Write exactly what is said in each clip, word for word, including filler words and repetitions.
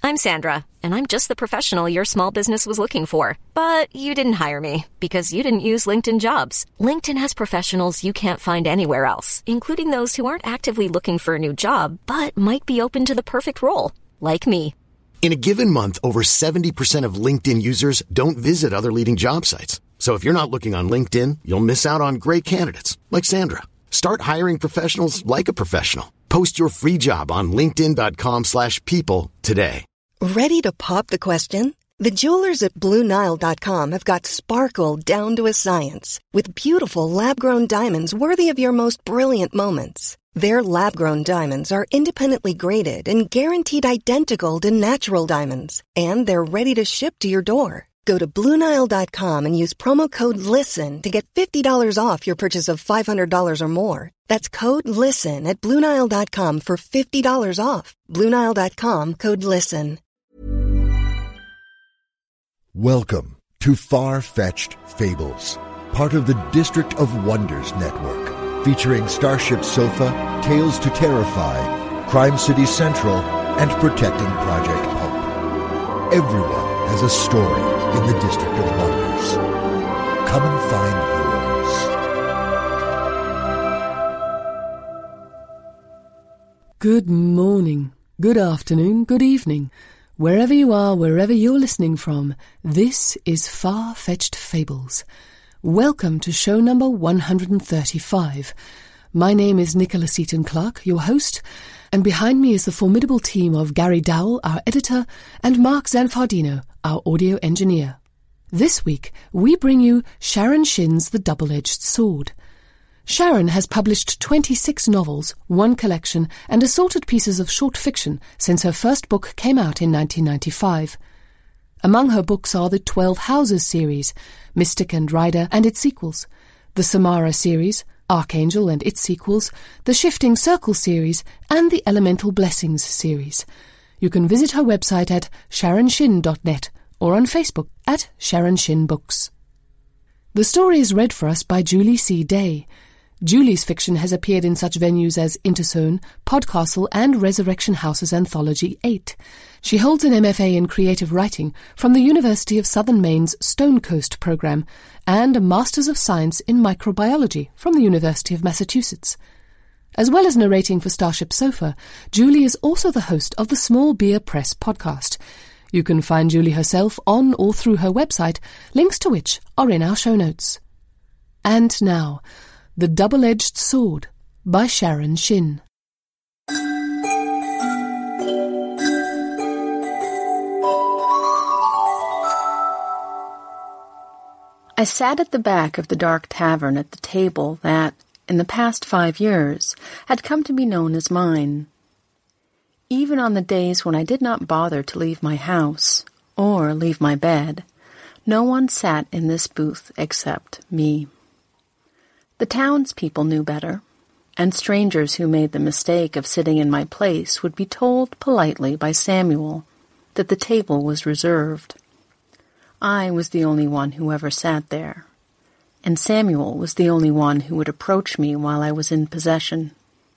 I'm Sandra, and I'm just the professional your small business was looking for. But you didn't hire me because you didn't use LinkedIn Jobs. LinkedIn has professionals you can't find anywhere else, including those who aren't actively looking for a new job, but might be open to the perfect role, like me. In a given month, over seventy percent of LinkedIn users don't visit other leading job sites. So if you're not looking on LinkedIn, you'll miss out on great candidates, like Sandra. Start hiring professionals like a professional. Post your free job on linkedin.com slash people today. Ready to pop the question? The jewelers at Blue Nile dot com have got sparkle down to a science with beautiful lab-grown diamonds worthy of your most brilliant moments. Their lab-grown diamonds are independently graded and guaranteed identical to natural diamonds, and they're ready to ship to your door. Go to Blue Nile dot com and use promo code LISTEN to get fifty dollars off your purchase of five hundred dollars or more. That's code LISTEN at Blue Nile dot com for fifty dollars off. Blue Nile dot com, code LISTEN. Welcome to Far-Fetched Fables, part of the District of Wonders network, featuring Starship Sofa, Tales to Terrify, Crime City Central, and Protecting Project Hope. Everyone has a story in the District of Wonders. Come and find yours. Good morning, good afternoon, good evening. Wherever you are, wherever you're listening from, this is Far-Fetched Fables. Welcome to show number one hundred thirty-five. My name is Nicholas Seaton Clark, your host, and behind me is the formidable team of Gary Dowell, our editor, and Mark Zanfardino, our audio engineer. This week, we bring you Sharon Shin's The Double-Edged Sword. Sharon has published twenty-six novels, one collection, and assorted pieces of short fiction since her first book came out in nineteen ninety-five. Among her books are the Twelve Houses series, Mystic and Rider and its sequels, the Samara series, Archangel and its sequels, the Shifting Circle series, and the Elemental Blessings series. You can visit her website at sharon shin dot net or on Facebook at Sharon Shin Books. The story is read for us by Julie C. Day. Julie's fiction has appeared in such venues as Interzone, Podcastle, and Resurrection House's Anthology eight. She holds an M F A in Creative Writing from the University of Southern Maine's Stone Coast program and a Masters of Science in Microbiology from the University of Massachusetts. As well as narrating for Starship Sofa, Julie is also the host of the Small Beer Press podcast. You can find Julie herself on or through her website, links to which are in our show notes. And now, The Double-Edged Sword by Sharon Shin. I sat at the back of the dark tavern at the table that, in the past five years, had come to be known as mine. Even on the days when I did not bother to leave my house, or leave my bed, no one sat in this booth except me. The townspeople knew better, and strangers who made the mistake of sitting in my place would be told politely by Samuel that the table was reserved. I was the only one who ever sat there, and Samuel was the only one who would approach me while I was in possession.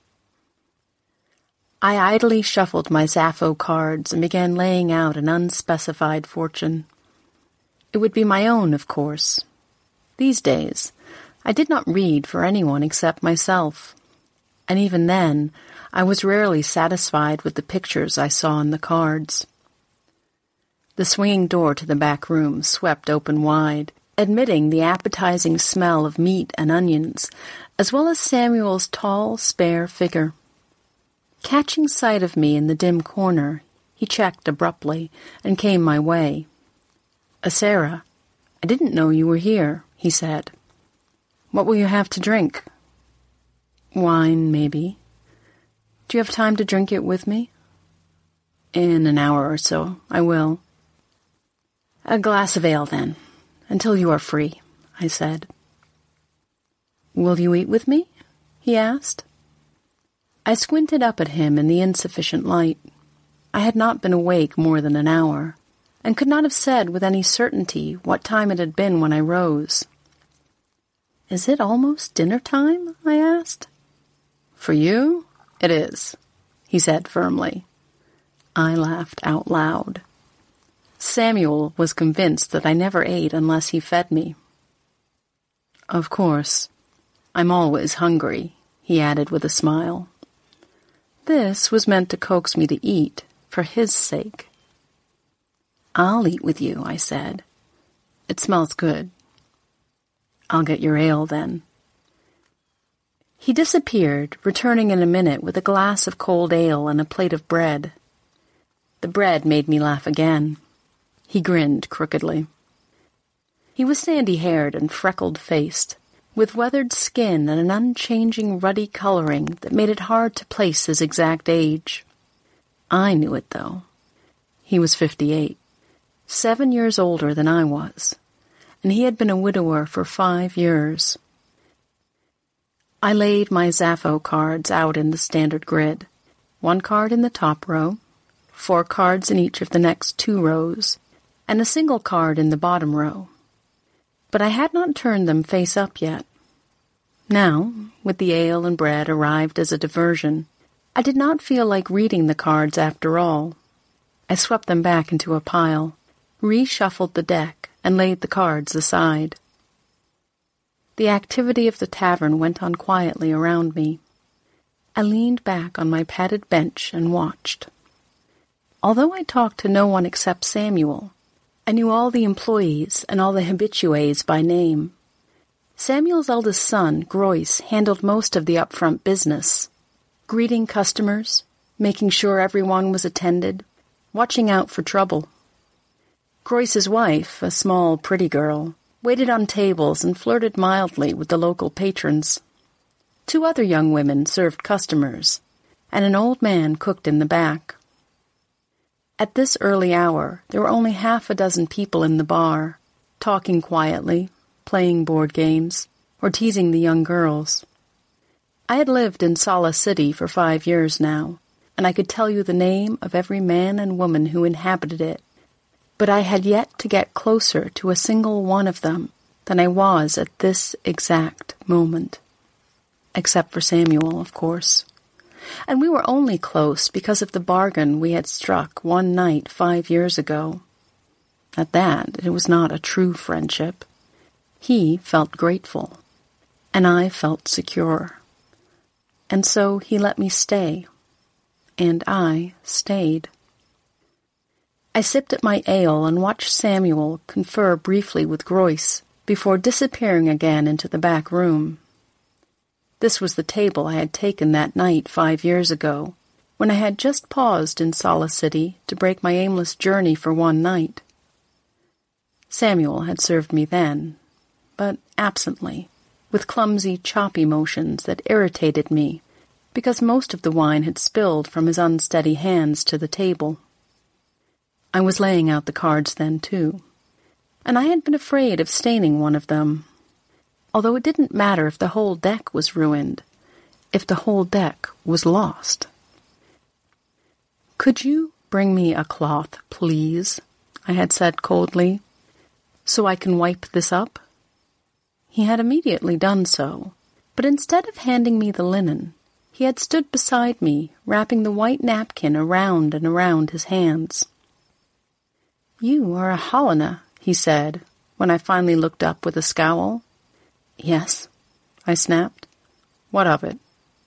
I idly shuffled my Zaffo cards and began laying out an unspecified fortune. It would be my own, of course. These days, I did not read for anyone except myself, and even then, I was rarely satisfied with the pictures I saw in the cards. The swinging door to the back room swept open wide, admitting the appetizing smell of meat and onions, as well as Samuel's tall, spare figure. Catching sight of me in the dim corner, he checked abruptly and came my way. "Sarah, I didn't know you were here," he said. "What will you have to drink?" "Wine, maybe." "Do you have time to drink it with me?" "In an hour or so, I will." "A glass of ale, then, until you are free," I said. "Will you eat with me?" he asked. I squinted up at him in the insufficient light. I had not been awake more than an hour, and could not have said with any certainty what time it had been when I rose. "Is it almost dinner time?" I asked. "For you, it is," he said firmly. I laughed out loud. Samuel was convinced that I never ate unless he fed me. Of course, I'm always hungry, he added with a smile. This was meant to coax me to eat, for his sake. I'll eat with you, I said. It smells good. I'll get your ale, then. He disappeared, returning in a minute with a glass of cold ale and a plate of bread. The bread made me laugh again. He grinned crookedly. He was sandy-haired and freckled-faced, with weathered skin and an unchanging ruddy coloring that made it hard to place his exact age. I knew it, though. He was fifty-eight, seven years older than I was, and he had been a widower for five years. I laid my Zaffo cards out in the standard grid, one card in the top row, four cards in each of the next two rows, and a single card in the bottom row. But I had not turned them face up yet. Now, with the ale and bread arrived as a diversion, I did not feel like reading the cards after all. I swept them back into a pile, reshuffled the deck, and laid the cards aside. The activity of the tavern went on quietly around me. I leaned back on my padded bench and watched. Although I talked to no one except Samuel, I knew all the employees and all the habitués by name. Samuel's eldest son, Groyce, handled most of the upfront business, greeting customers, making sure everyone was attended, watching out for trouble. Groyce's wife, a small, pretty girl, waited on tables and flirted mildly with the local patrons. Two other young women served customers, and an old man cooked in the back. At this early hour, there were only half a dozen people in the bar, talking quietly, playing board games, or teasing the young girls. I had lived in Sala City for five years now, and I could tell you the name of every man and woman who inhabited it, but I had yet to get closer to a single one of them than I was at this exact moment. Except for Samuel, of course. And we were only close because of the bargain we had struck one night five years ago. At that, it was not a true friendship. He felt grateful, and I felt secure. And so he let me stay, and I stayed. I sipped at my ale and watched Samuel confer briefly with Groyce before disappearing again into the back room. This was the table I had taken that night five years ago, when I had just paused in Sala City to break my aimless journey for one night. Samuel had served me then, but absently, with clumsy, choppy motions that irritated me, because most of the wine had spilled from his unsteady hands to the table. I was laying out the cards then, too, and I had been afraid of staining one of them, although it didn't matter if the whole deck was ruined, if the whole deck was lost. "Could you bring me a cloth, please?" I had said coldly, "so I can wipe this up?" He had immediately done so, but instead of handing me the linen, he had stood beside me, wrapping the white napkin around and around his hands. "You are a Helena," he said, when I finally looked up with a scowl. "Yes," I snapped. "What of it?"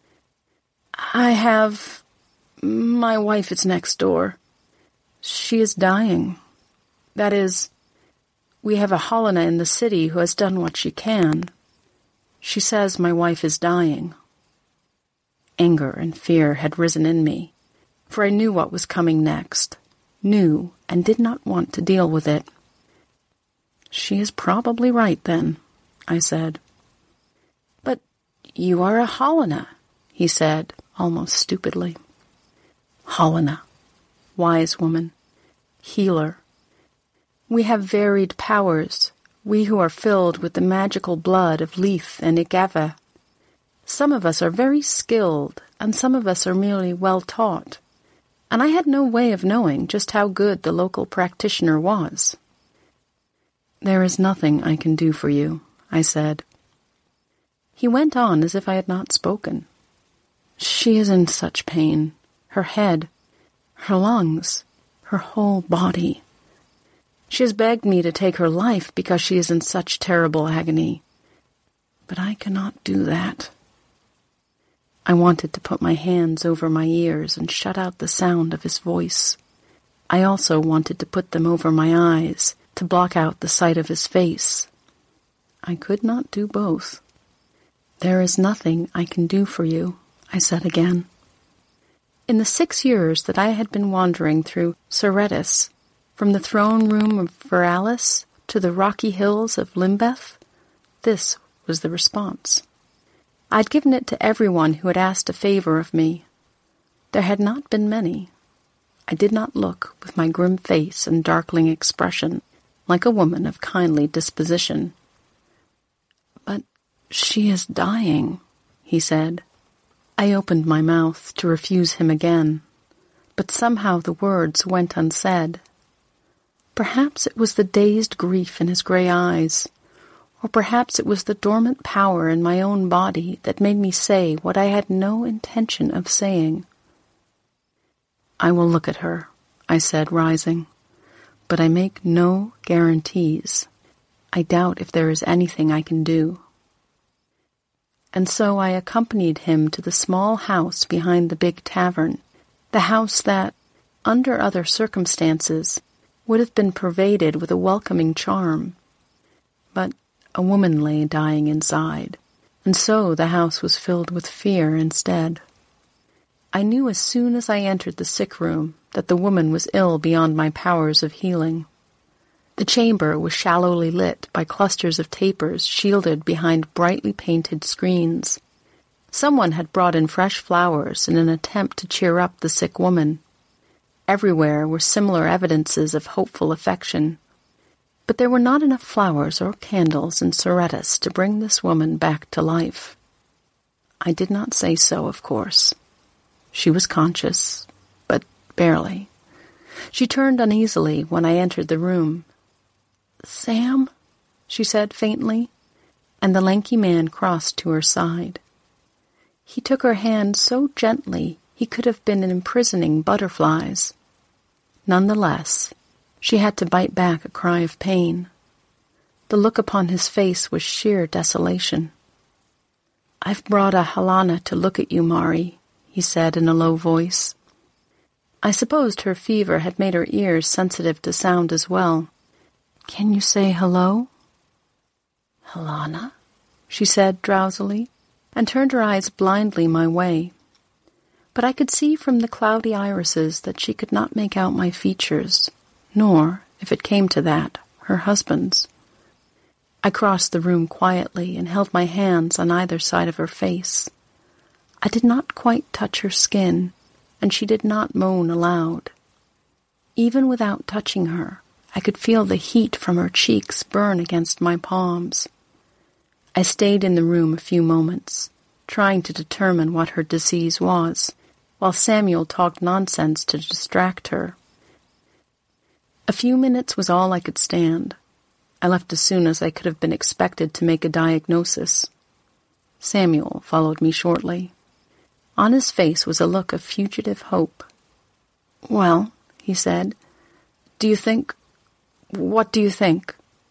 "I have... my wife is next door. She is dying. That is, we have a Helena in the city who has done what she can. She says my wife is dying." Anger and fear had risen in me, for I knew what was coming next, knew and did not want to deal with it. "She is probably right, then," I said. "But you are a Helena," he said, almost stupidly. Helena, wise woman, healer. We have varied powers, we who are filled with the magical blood of Leith and Igava. Some of us are very skilled, and some of us are merely well-taught, and I had no way of knowing just how good the local practitioner was. "There is nothing I can do for you," I said. He went on as if I had not spoken. "She is in such pain. Her head. her lungs, her whole body. She has begged me to take her life because she is in such terrible agony. But I cannot do that. I wanted to put my hands over my ears and shut out the sound of his voice. I also wanted to put them over my eyes to block out the sight of his face. I could not do both. "There is nothing I can do for you," I said again. In the six years that I had been wandering through Seretis, from the throne room of Veralis to the rocky hills of Limbeth, this was the response. I'd given it to everyone who had asked a favor of me. There had not been many. I did not look with my grim face and darkling expression like a woman of kindly disposition. "But she is dying," he said. I opened my mouth to refuse him again, but somehow the words went unsaid. Perhaps it was the dazed grief in his gray eyes, or perhaps it was the dormant power in my own body that made me say what I had no intention of saying. "I will look at her," I said, rising, "but I make no guarantees. I doubt if there is anything I can do." And so I accompanied him to the small house behind the big tavern, the house that, under other circumstances, would have been pervaded with a welcoming charm. But a woman lay dying inside, and so the house was filled with fear instead. I knew as soon as I entered the sick room that the woman was ill beyond my powers of healing. The chamber was shallowly lit by clusters of tapers shielded behind brightly painted screens. Someone had brought in fresh flowers in an attempt to cheer up the sick woman. Everywhere were similar evidences of hopeful affection. But there were not enough flowers or candles in Seretis to bring this woman back to life. I did not say so, of course. She was conscious, but barely. She turned uneasily when I entered the room. "Sam?" she said faintly, and the lanky man crossed to her side. He took her hand so gently he could have been imprisoning butterflies. Nonetheless, she had to bite back a cry of pain. The look upon his face was sheer desolation. "I've brought a Halana to look at you, Mari," he said in a low voice. I supposed her fever had made her ears sensitive to sound as well. "Can you say hello?" "Halana?" she said drowsily, and turned her eyes blindly my way. But I could see from the cloudy irises that she could not make out my features, nor, if it came to that, her husband's. I crossed the room quietly and held my hands on either side of her face. I did not quite touch her skin, and she did not moan aloud. Even without touching her, I could feel the heat from her cheeks burn against my palms. I stayed in the room a few moments, trying to determine what her disease was, while Samuel talked nonsense to distract her. A few minutes was all I could stand. I left as soon as I could have been expected to make a diagnosis. Samuel followed me shortly. On his face was a look of fugitive hope. "Well," he said, "do you think... what do you think?"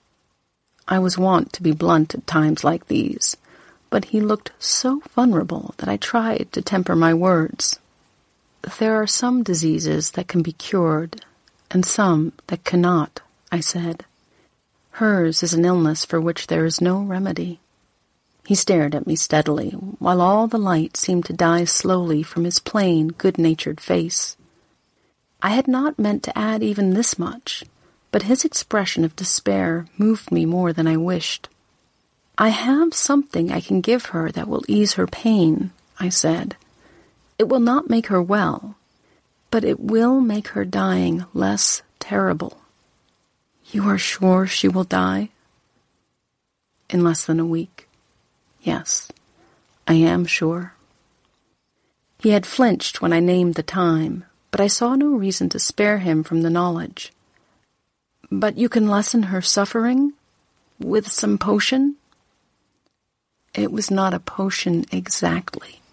I was wont to be blunt at times like these, but he looked so vulnerable that I tried to temper my words. "There are some diseases that can be cured, and some that cannot," I said. "Hers is an illness for which there is no remedy." He stared at me steadily, while all the light seemed to die slowly from his plain, good-natured face. I had not meant to add even this much, but his expression of despair moved me more than I wished. "I have something I can give her that will ease her pain," I said. "It will not make her well, but it will make her dying less terrible." "You are sure she will die?" "In less than a week. Yes, I am sure." He had flinched when I named the time, but I saw no reason to spare him from the knowledge. "But you can lessen her suffering? With some potion?" It was not a potion exactly.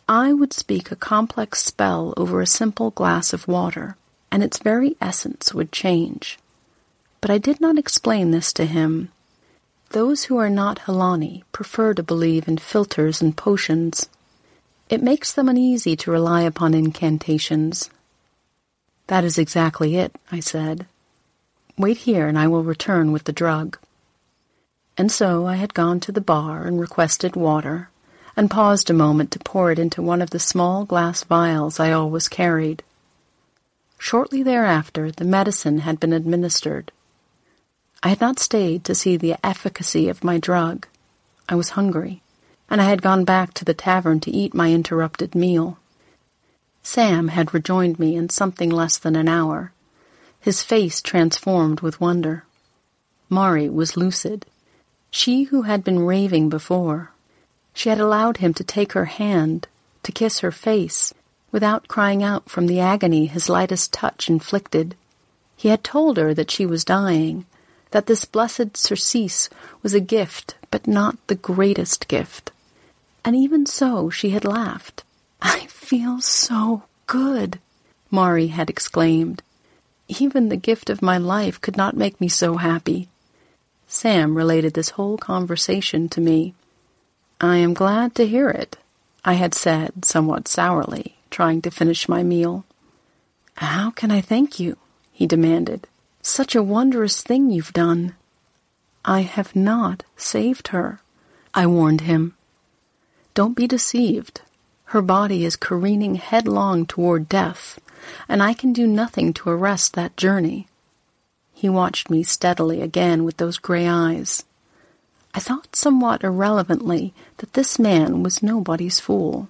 I would speak a complex spell over a simple glass of water, and its very essence would change. But I did not explain this to him. Those who are not Helani prefer to believe in filters and potions. It makes them uneasy to rely upon incantations. That is exactly it, I said. Wait here and I will return with the drug. And so I had gone to the bar and requested water, and paused a moment to pour it into one of the small glass vials I always carried. Shortly thereafter, the medicine had been administered. I had not stayed to see the efficacy of my drug. I was hungry, and I had gone back to the tavern to eat my interrupted meal. Sam had rejoined me in something less than an hour, his face transformed with wonder. Mari was lucid. She who had been raving before. She had allowed him to take her hand, to kiss her face, without crying out from the agony his lightest touch inflicted. He had told her that she was dying, that this blessed surcease was a gift, but not the greatest gift. And even so she had laughed. "I feel so good," Mari had exclaimed. "Even the gift of my life could not make me so happy." Sam related this whole conversation to me. "I am glad to hear it," I had said, somewhat sourly, trying to finish my meal. "How can I thank you?" he demanded. "Such a wondrous thing you've done." "I have not saved her," I warned him. "Don't be deceived. Her body is careening headlong toward death, and I can do nothing to arrest that journey." He watched me steadily again with those gray eyes. I thought somewhat irrelevantly that this man was nobody's fool.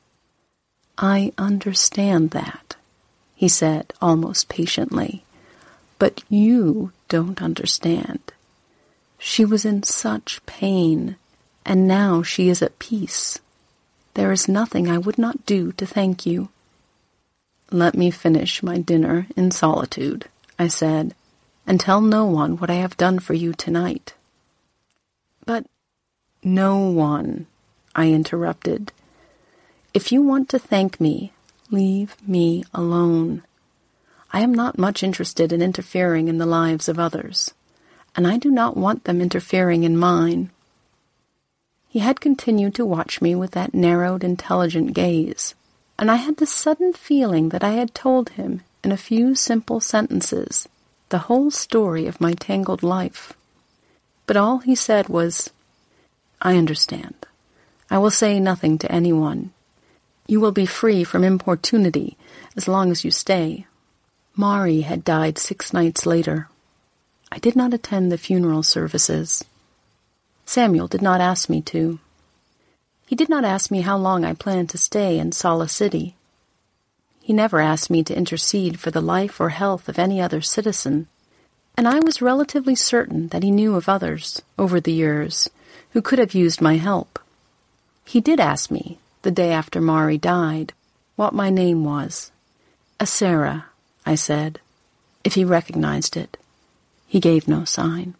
"I understand that," he said almost patiently, "but you don't understand. She was in such pain, and now she is at peace. There is nothing I would not do to thank you." "Let me finish my dinner in solitude," I said, "and tell no one what I have done for you tonight." "But—" "No one," I interrupted. "If you want to thank me, leave me alone. I am not much interested in interfering in the lives of others, and I do not want them interfering in mine." He had continued to watch me with that narrowed, intelligent gaze, and I had the sudden feeling that I had told him, in a few simple sentences, the whole story of my tangled life. But all he said was, "I understand. I will say nothing to anyone. You will be free from importunity as long as you stay." Mari had died six nights later. I did not attend the funeral services. Samuel did not ask me to. He did not ask me how long I planned to stay in Sala City. He never asked me to intercede for the life or health of any other citizen, and I was relatively certain that he knew of others, over the years, who could have used my help. He did ask me, the day after Mari died, what my name was. "Asera," I said, if he recognized it. He gave no sign.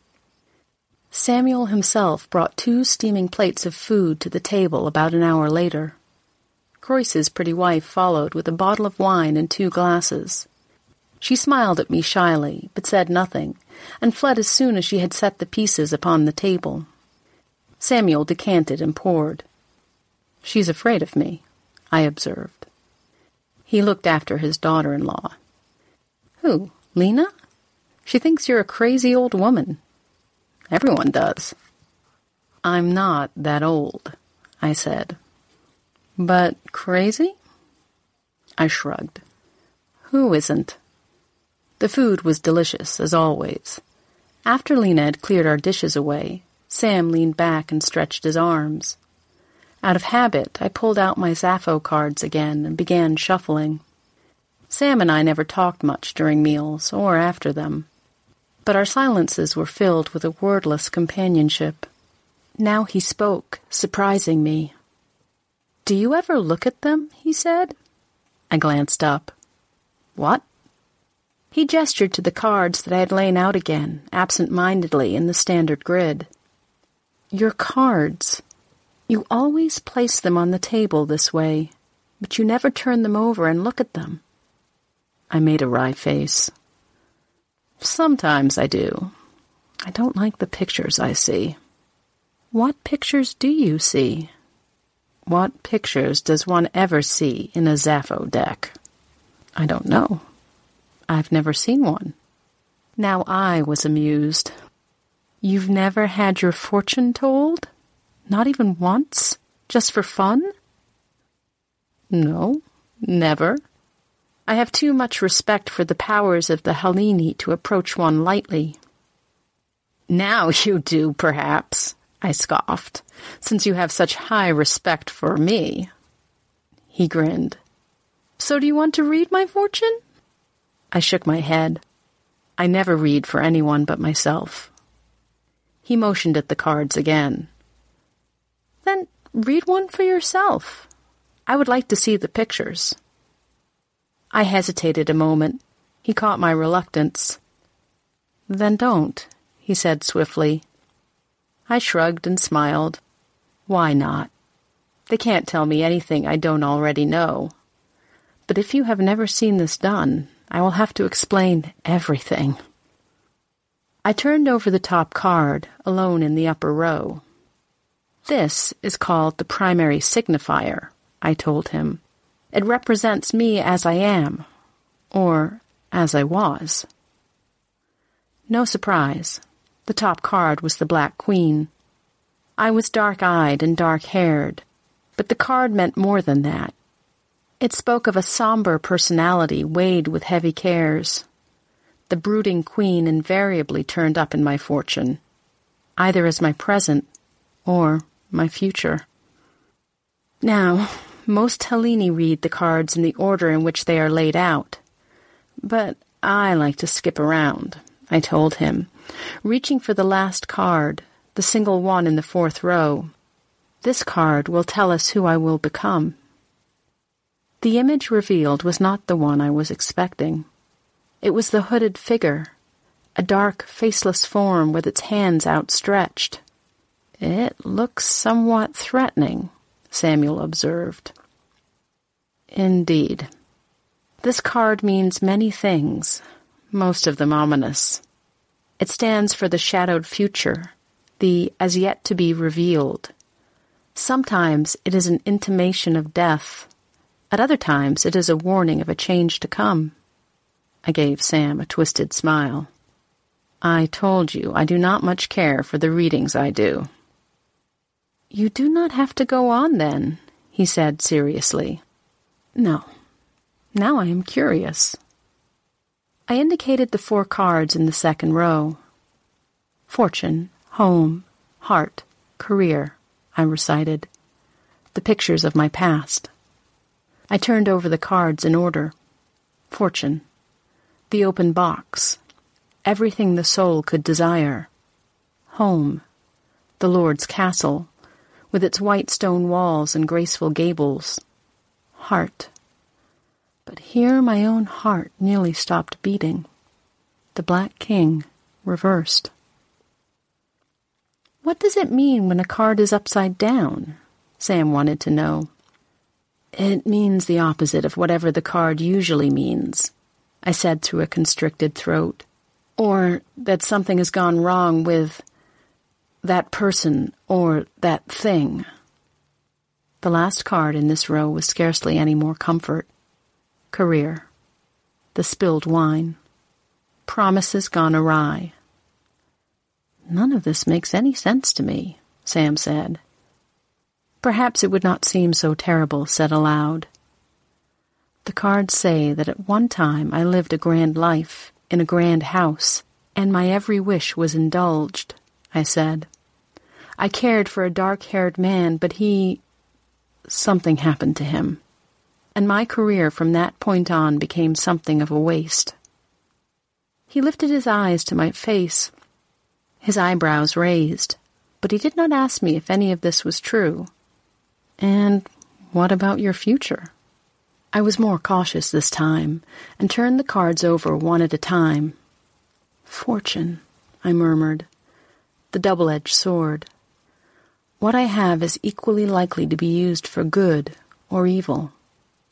Samuel himself brought two steaming plates of food to the table about an hour later. Croyce's pretty wife followed with a bottle of wine and two glasses. She smiled at me shyly, but said nothing, and fled as soon as she had set the pieces upon the table. Samuel decanted and poured. "She's afraid of me," I observed. He looked after his daughter-in-law. "Who, Lena? She thinks you're a crazy old woman." "Everyone does." "I'm not that old," I said. "But crazy?" I shrugged. "Who isn't?" The food was delicious, as always. After Lena had cleared our dishes away, Sam leaned back and stretched his arms. Out of habit, I pulled out my Zaffo cards again and began shuffling. Sam and I never talked much during meals or after them, but our silences were filled with a wordless companionship. Now he spoke, surprising me. "Do you ever look at them?" he said. I glanced up. "What?" He gestured to the cards that I had lain out again, absent-mindedly, in the standard grid. "Your cards. You always place them on the table this way. but you never turn them over and look at them." I made a wry face. "Sometimes I do. I don't like the pictures I see." "What pictures do you see?" "What pictures does one ever see in a Zaffo deck?" "I don't know. I've never seen one." Now I was amused. "You've never had your fortune told? Not even once? Just for fun?" "No, never. I have too much respect for the powers of the Helleni to approach one lightly." "Now you do, perhaps," I scoffed, "since you have such high respect for me." He grinned. "So do you want to read my fortune?" I shook my head. I never read for anyone but myself. He motioned at the cards again. "Then read one for yourself. I would like to see the pictures." I hesitated a moment. He caught my reluctance. "Then don't," he said swiftly. I shrugged and smiled. Why not? They can't tell me anything I don't already know. But if you have never seen this done, I will have to explain everything. I turned over the top card, alone in the upper row. "This is called the primary signifier," I told him. "It represents me as I am, or as I was." No surprise. The top card was the Black Queen. I was dark-eyed and dark-haired, but the card meant more than that. It spoke of a somber personality weighed with heavy cares. The brooding queen invariably turned up in my fortune, either as my present or my future. Now, most Helleni read the cards in the order in which they are laid out, but I like to skip around, I told him, reaching for the last card, the single one in the fourth row. This card will tell us who I will become. The image revealed was not the one I was expecting. It was the hooded figure, a dark, faceless form with its hands outstretched. "It looks somewhat threatening," Samuel observed. Indeed. This card means many things, most of them ominous. It stands for the shadowed future, the as yet to be revealed. Sometimes it is an intimation of death. At other times it is a warning of a change to come. I gave Sam a twisted smile. "I told you I do not much care for the readings I do." "You do not have to go on, then," he said seriously. "No. Now I am curious." I indicated the four cards in the second row. "Fortune, home, heart, career," I recited. The pictures of my past. I turned over the cards in order. Fortune. The open box. Everything the soul could desire. Home. The Lord's castle, with its white stone walls and graceful gables. Heart. But here my own heart nearly stopped beating. The Black King, reversed. "What does it mean when a card is upside down?" Sam wanted to know. "It means the opposite of whatever the card usually means," I said through a constricted throat. "Or that something has gone wrong with that person or that thing." The last card in this row was scarcely any more comfort. Career. The spilled wine. Promises gone awry. "None of this makes any sense to me," Sam said. "Perhaps it would not seem so terrible said aloud. The cards say that at one time I lived a grand life in a grand house, and my every wish was indulged," I said. "I cared for a dark-haired man, but he... something happened to him, and my career from that point on became something of a waste." He lifted his eyes to my face, his eyebrows raised, but he did not ask me if any of this was true. "And what about your future?" I was more cautious this time, and turned the cards over one at a time. "Fortune," I murmured. "The double-edged sword. What I have is equally likely to be used for good or evil.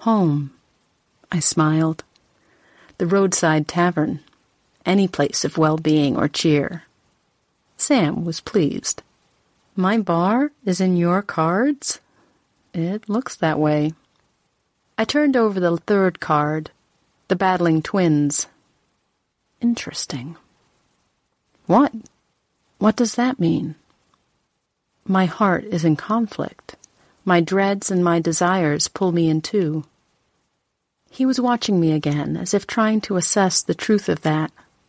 Home, I smiled. The roadside tavern. Any place of well-being or cheer. Sam was pleased. My bar is in your cards? It looks that way. I turned over the third card, the battling twins. Interesting. What? What does that mean? My heart is in conflict. My dreads and my desires pull me in two. He was watching me again, as if trying to assess the truth of that.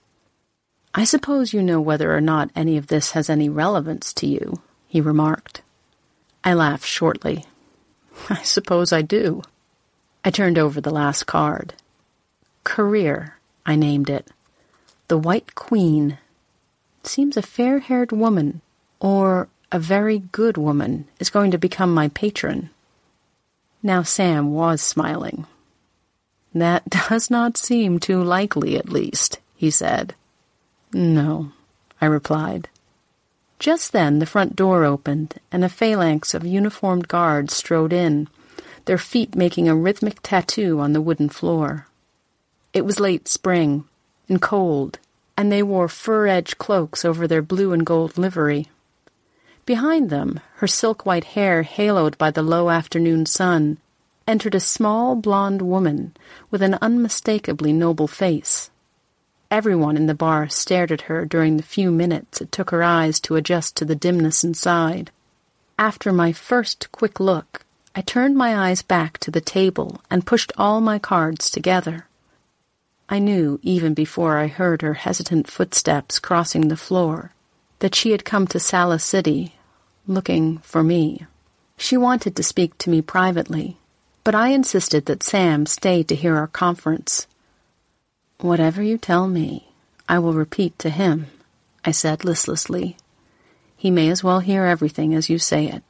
I suppose you know whether or not any of this has any relevance to you, he remarked. I laughed shortly. I suppose I do. I turned over the last card. Career, I named it. The White Queen. Seems a fair-haired woman, or a very good woman, is going to become my patron. Now Sam was smiling. That does not seem too likely, at least, he said. No, I replied. Just then the front door opened, and a phalanx of uniformed guards strode in, their feet making a rhythmic tattoo on the wooden floor. It was late spring, and cold, and they wore fur-edged cloaks over their blue and gold livery. Behind them, her silk-white hair haloed by the low afternoon sun, entered a small blonde woman with an unmistakably noble face. Everyone in the bar stared at her during the few minutes it took her eyes to adjust to the dimness inside. After my first quick look, I turned my eyes back to the table and pushed all my cards together. I knew, even before I heard her hesitant footsteps crossing the floor, that she had come to Sala City, looking for me. She wanted to speak to me privately, but I insisted that Sam stay to hear our conference. Whatever you tell me, I will repeat to him, I said listlessly. He may as well hear everything as you say it.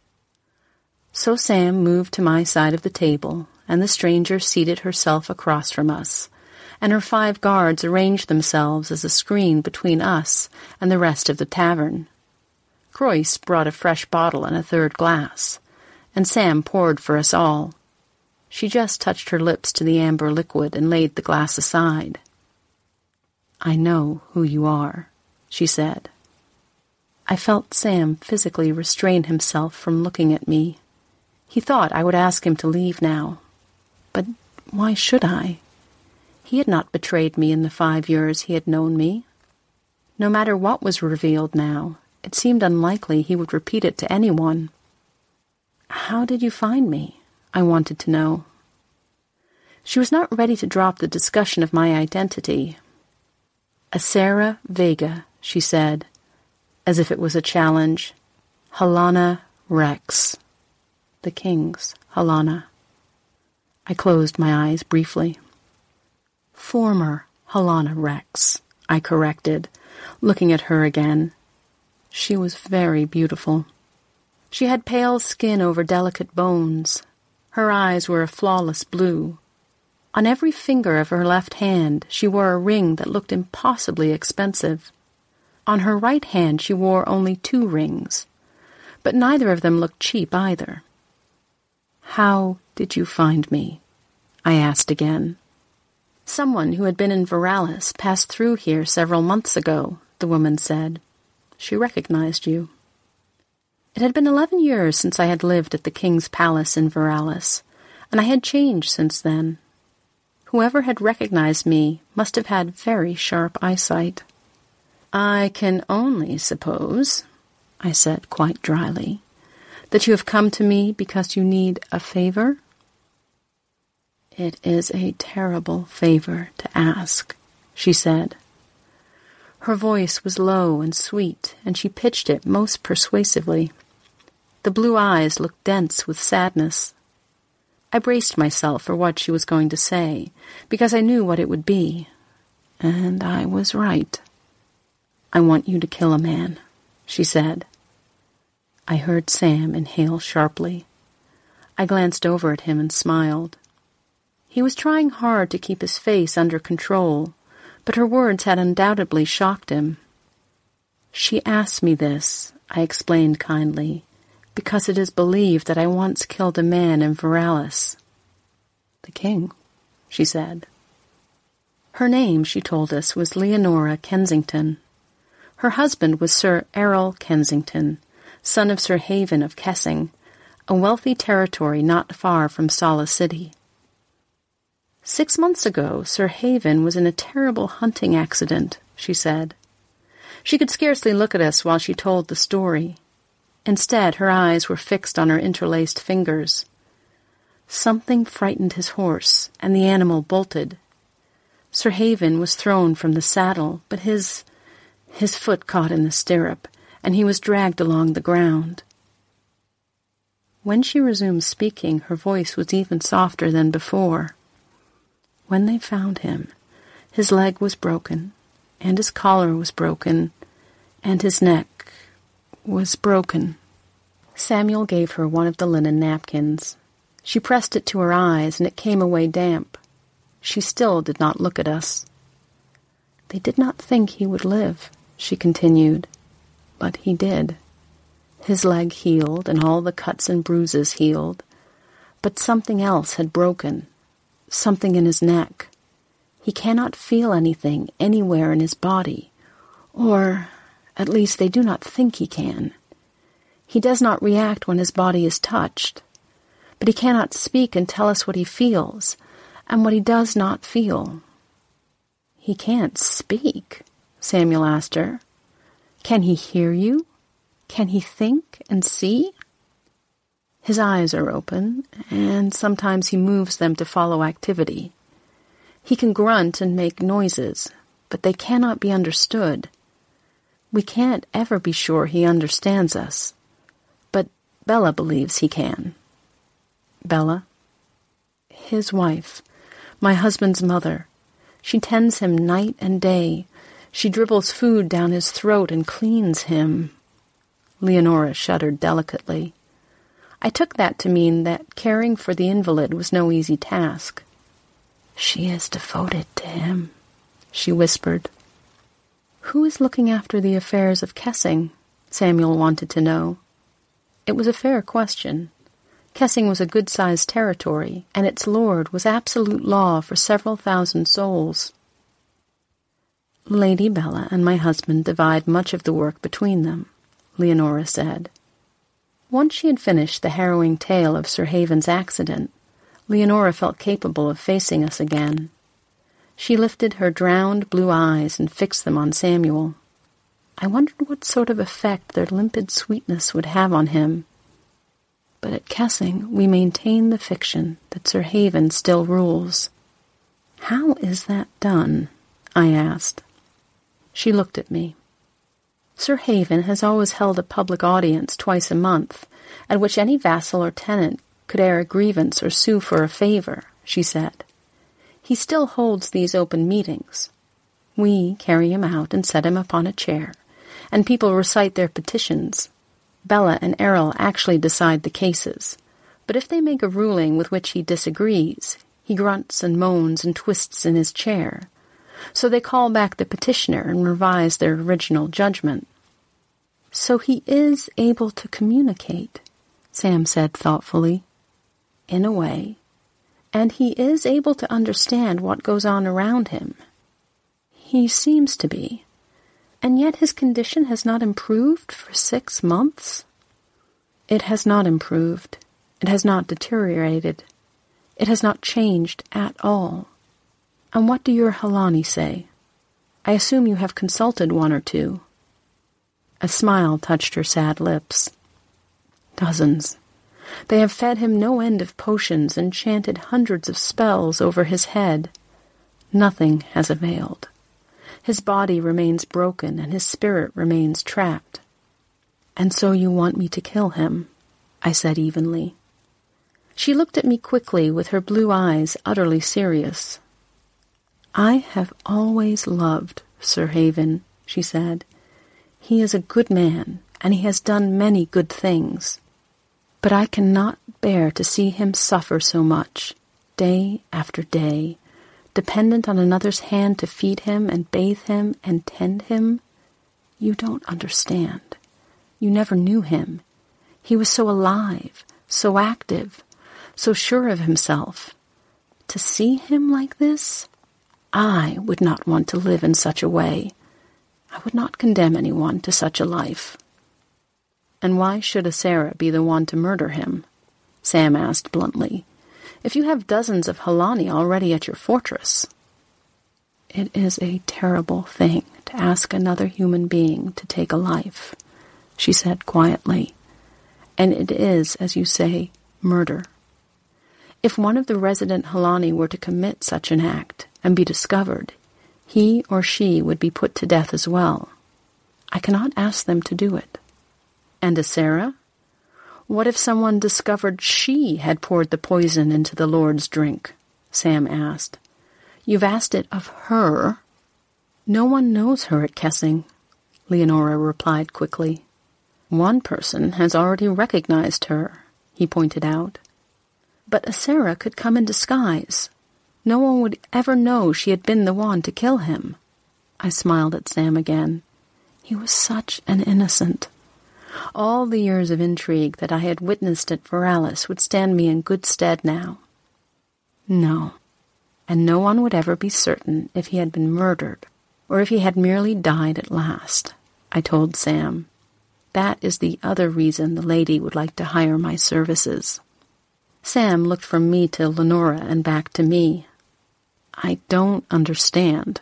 So Sam moved to my side of the table, and the stranger seated herself across from us, and her five guards arranged themselves as a screen between us and the rest of the tavern. Croyce brought a fresh bottle and a third glass, and Sam poured for us all. She just touched her lips to the amber liquid and laid the glass aside. I know who you are, she said. I felt Sam physically restrain himself from looking at me. He thought I would ask him to leave now. But why should I? He had not betrayed me in the five years he had known me. No matter what was revealed now, it seemed unlikely he would repeat it to anyone. How did you find me? I wanted to know. She was not ready to drop the discussion of my identity. Asera Vega, she said, as if it was a challenge. Helana Rex. The king's Helana. I closed my eyes briefly. Former Helana Rex, I corrected, looking at her again. She was very beautiful. She had pale skin over delicate bones. Her eyes were a flawless blue. On every finger of her left hand she wore a ring that looked impossibly expensive. On her right hand she wore only two rings, but neither of them looked cheap either. How did you find me? I asked again. Someone who had been in Veralis passed through here several months ago, the woman said. She recognized you. It had been eleven years since I had lived at the king's palace in Veralis, and I had changed since then. Whoever had recognized me must have had very sharp eyesight. I can only suppose, I said quite dryly, that you have come to me because you need a favor? It is a terrible favor to ask, she said. Her voice was low and sweet, and she pitched it most persuasively. The blue eyes looked dense with sadness. I braced myself for what she was going to say, because I knew what it would be. And I was right. I want you to kill a man, she said. I heard Sam inhale sharply. I glanced over at him and smiled. He was trying hard to keep his face under control, but her words had undoubtedly shocked him. She asked me this, I explained kindly, because it is believed that I once killed a man in Veralis. The king, she said. Her name, she told us, was Leonora Kensington. Her husband was Sir Errol Kensington, son of Sir Haven of Kessing, a wealthy territory not far from Sala City. Six months ago, Sir Haven was in a terrible hunting accident, she said. She could scarcely look at us while she told the story. Instead, her eyes were fixed on her interlaced fingers. Something frightened his horse, and the animal bolted. Sir Haven was thrown from the saddle, but his, his foot caught in the stirrup, and he was dragged along the ground. When she resumed speaking, her voice was even softer than before. When they found him, his leg was broken, and his collar was broken, and his neck was broken. Samuel gave her one of the linen napkins. She pressed it to her eyes, and it came away damp. She still did not look at us. They did not think he would live, she continued, but he did. His leg healed, and all the cuts and bruises healed, but something else had broken. Something in his neck. He cannot feel anything anywhere in his body, or, at least, they do not think he can. He does not react when his body is touched, but he cannot speak and tell us what he feels, and what he does not feel. He can't speak, Samuel asked her. Can he hear you? Can he think and see? His eyes are open, and sometimes he moves them to follow activity. He can grunt and make noises, but they cannot be understood. We can't ever be sure he understands us, but Bella believes he can. Bella? His wife, my husband's mother. She tends him night and day. She dribbles food down his throat and cleans him. Leonora shuddered delicately. I took that to mean that caring for the invalid was no easy task. She is devoted to him, she whispered. Who is looking after the affairs of Kessing? Samuel wanted to know. It was a fair question. Kessing was a good-sized territory, and its lord was absolute law for several thousand souls. Lady Bella and my husband divide much of the work between them, Leonora said. Once she had finished the harrowing tale of Sir Haven's accident, Leonora felt capable of facing us again. She lifted her drowned blue eyes and fixed them on Samuel. I wondered what sort of effect their limpid sweetness would have on him. But at Kessing we maintain the fiction that Sir Haven still rules. How is that done? I asked. She looked at me. Sir Haven has always held a public audience twice a month, at which any vassal or tenant could air a grievance or sue for a favor, she said. He still holds these open meetings. We carry him out and set him upon a chair, and people recite their petitions. Bella and Errol actually decide the cases, but if they make a ruling with which he disagrees, he grunts and moans and twists in his chair. So they call back the petitioner and revise their original judgment. So he is able to communicate, Sam said thoughtfully. In a way. And he is able to understand what goes on around him. He seems to be. And yet his condition has not improved for six months? It has not improved. It has not deteriorated. It has not changed at all. And what do your Helani say? I assume you have consulted one or two. A smile touched her sad lips. Dozens. They have fed him no end of potions and chanted hundreds of spells over his head. Nothing has availed. His body remains broken and his spirit remains trapped. And so you want me to kill him, I said evenly. She looked at me quickly with her blue eyes utterly serious. I have always loved Sir Haven, she said. He is a good man, and he has done many good things. But I cannot bear to see him suffer so much, day after day, dependent on another's hand to feed him and bathe him and tend him. You don't understand. You never knew him. He was so alive, so active, so sure of himself. To see him like this? I would not want to live in such a way. I would not condemn anyone to such a life. And why should Ysera be the one to murder him? Sam asked bluntly. If you have dozens of Helani already at your fortress. It is a terrible thing to ask another human being to take a life, she said quietly. And it is, as you say, murder. If one of the resident Helani were to commit such an act and be discovered, he or she would be put to death as well. I cannot ask them to do it. And Ysera? What if someone discovered she had poured the poison into the Lord's drink? Sam asked. You've asked it of her. No one knows her at Kessing, Leonora replied quickly. One person has already recognized her, he pointed out. But Ysera could come in disguise. No one would ever know she had been the one to kill him. I smiled at Sam again. He was such an innocent. All the years of intrigue that I had witnessed at Veralis would stand me in good stead now. No, and no one would ever be certain if he had been murdered or if he had merely died at last, I told Sam. That is the other reason the lady would like to hire my services. Sam looked from me to Lenora and back to me. I don't understand.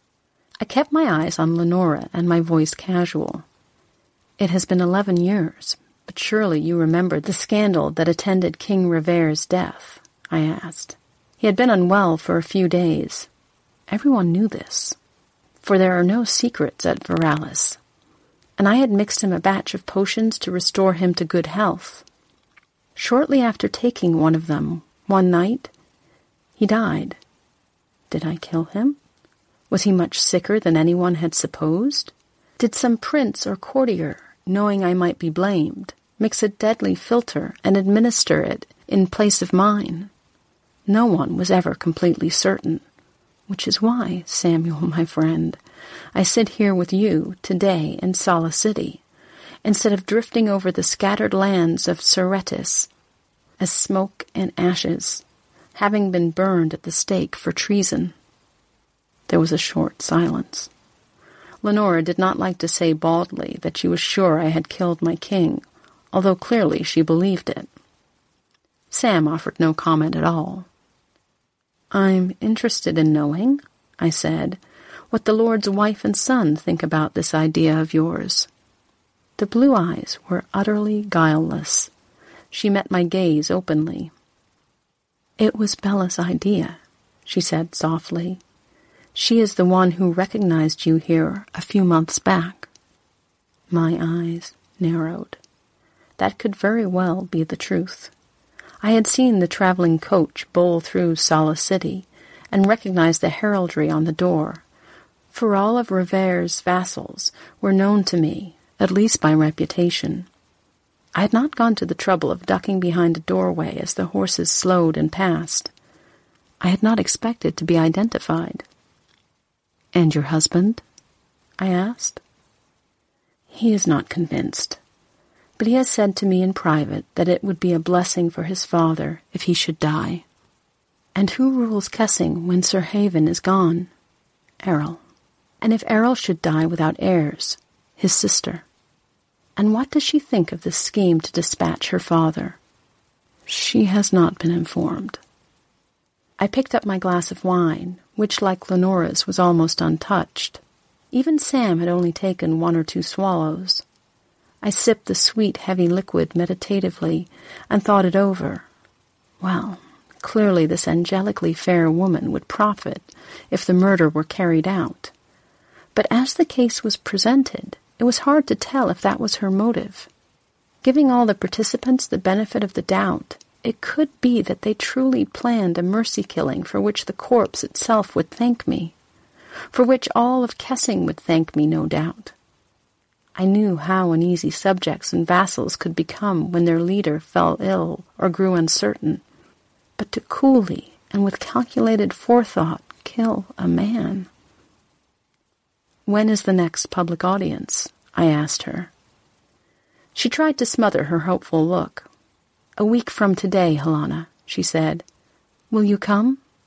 I kept my eyes on Lenora and my voice casual. It has been eleven years, but surely you remember the scandal that attended King Revere's death, I asked. He had been unwell for a few days. Everyone knew this, for there are no secrets at Veralis, and I had mixed him a batch of potions to restore him to good health. Shortly after taking one of them, one night, he died. Did I kill him? Was he much sicker than anyone had supposed? Did some prince or courtier, knowing I might be blamed, mix a deadly philtre and administer it in place of mine? No one was ever completely certain, which is why, Samuel, my friend, I sit here with you today in Sala City, instead of drifting over the scattered lands of Seretis as smoke and ashes, having been burned at the stake for treason. There was a short silence. Lenora did not like to say baldly that she was sure I had killed my king, although clearly she believed it. Sam offered no comment at all. I'm interested in knowing, I said, what the Lord's wife and son think about this idea of yours. The blue eyes were utterly guileless. She met my gaze openly. It was Bella's idea, she said softly. She is the one who recognized you here a few months back. My eyes narrowed. That could very well be the truth. I had seen the traveling coach bowl through Sala City and recognized the heraldry on the door, for all of Revere's vassals were known to me, at least by reputation. I had not gone to the trouble of ducking behind a doorway as the horses slowed and passed. I had not expected to be identified. And your husband? I asked. He is not convinced, but he has said to me in private that it would be a blessing for his father if he should die. And who rules Kessing when Sir Haven is gone? Errol. And if Errol should die without heirs, his sister. And what does she think of this scheme to dispatch her father? She has not been informed. I picked up my glass of wine, which, like Lenora's, was almost untouched. Even Sam had only taken one or two swallows. I sipped the sweet, heavy liquid meditatively and thought it over. Well, clearly this angelically fair woman would profit if the murder were carried out. But as the case was presented, it was hard to tell if that was her motive. Giving all the participants the benefit of the doubt, it could be that they truly planned a mercy killing for which the corpse itself would thank me, for which all of Kessing would thank me, no doubt. I knew how uneasy subjects and vassals could become when their leader fell ill or grew uncertain, but to coolly and with calculated forethought kill a man. When is the next public audience? I asked her. She tried to smother her hopeful look. A week from today, Helana, she said. Will you come?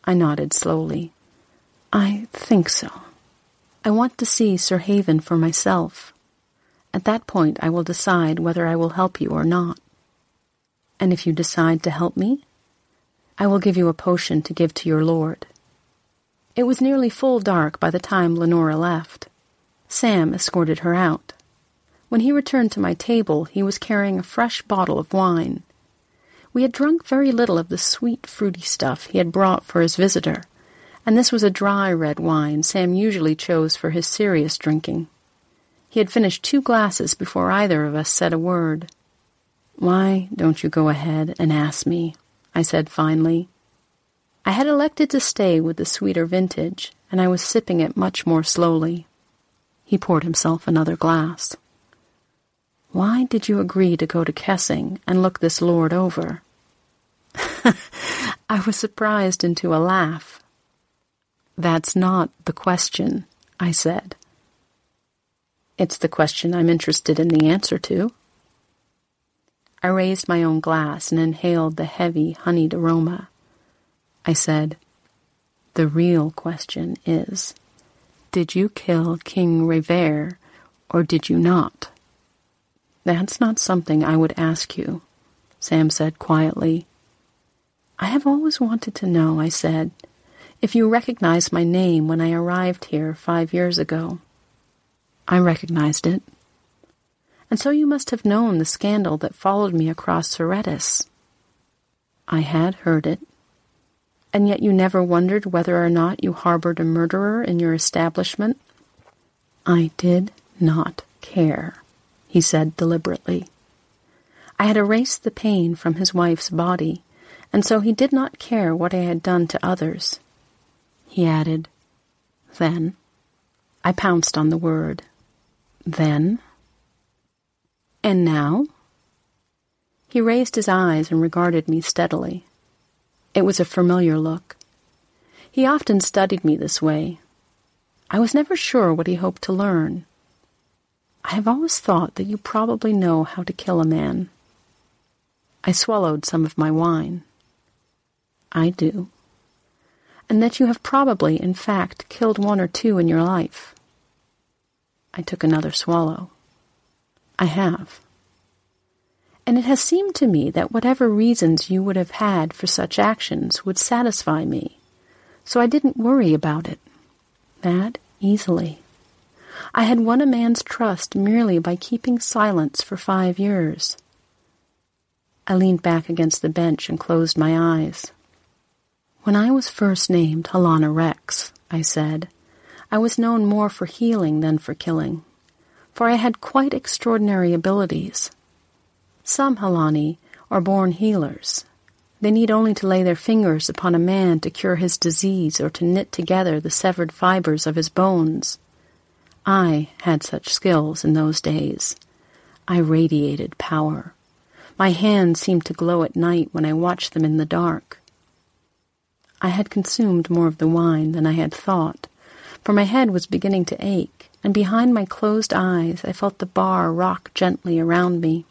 I nodded slowly. I think so. I want to see Sir Haven for myself. At that point I will decide whether I will help you or not. And if you decide to help me, I will give you a potion to give to your lord. It was nearly full dark by the time Lenora left. Sam escorted her out. When he returned to my table, he was carrying a fresh bottle of wine. We had drunk very little of the sweet, fruity stuff he had brought for his visitor, and this was a dry red wine Sam usually chose for his serious drinking. He had finished two glasses before either of us said a word. "Why don't you go ahead and ask me?" I said finally. I had elected to stay with the sweeter vintage, and I was sipping it much more slowly. He poured himself another glass. "Why did you agree to go to Kessing and look this lord over?" I was surprised into a laugh. "That's not the question," I said. "It's the question I'm interested in the answer to." I raised my own glass and inhaled the heavy, honeyed aroma. I said, "The real question is, did you kill King Revere, or did you not?" "That's not something I would ask you," Sam said quietly. "I have always wanted to know," I said, "if you recognized my name when I arrived here five years ago." "I recognized it." "And so you must have known the scandal that followed me across Soretis." "I had heard it." "And yet you never wondered whether or not you harbored a murderer in your establishment?" "I did not care," he said deliberately. I had erased the pain from his wife's body, and so he did not care what I had done to others. He added, "Then?" I pounced on the word. "Then?" "And now?" He raised his eyes and regarded me steadily. It was a familiar look. He often studied me this way. I was never sure what he hoped to learn. "I have always thought that you probably know how to kill a man." I swallowed some of my wine. "I do." "And that you have probably, in fact, killed one or two in your life." I took another swallow. "I have. And it has seemed to me that whatever reasons you would have had for such actions would satisfy me, so I didn't worry about it. That easily. I had won a man's trust merely by keeping silence for five years. I leaned back against the bench and closed my eyes. "When I was first named Helana Rex," I said, "I was known more for healing than for killing, for I had quite extraordinary abilities. Some Helani are born healers. They need only to lay their fingers upon a man to cure his disease or to knit together the severed fibers of his bones. I had such skills in those days. I radiated power. My hands seemed to glow at night when I watched them in the dark. I had consumed more of the wine than I had thought, for my head was beginning to ache, and behind my closed eyes I felt the bar rock gently around me.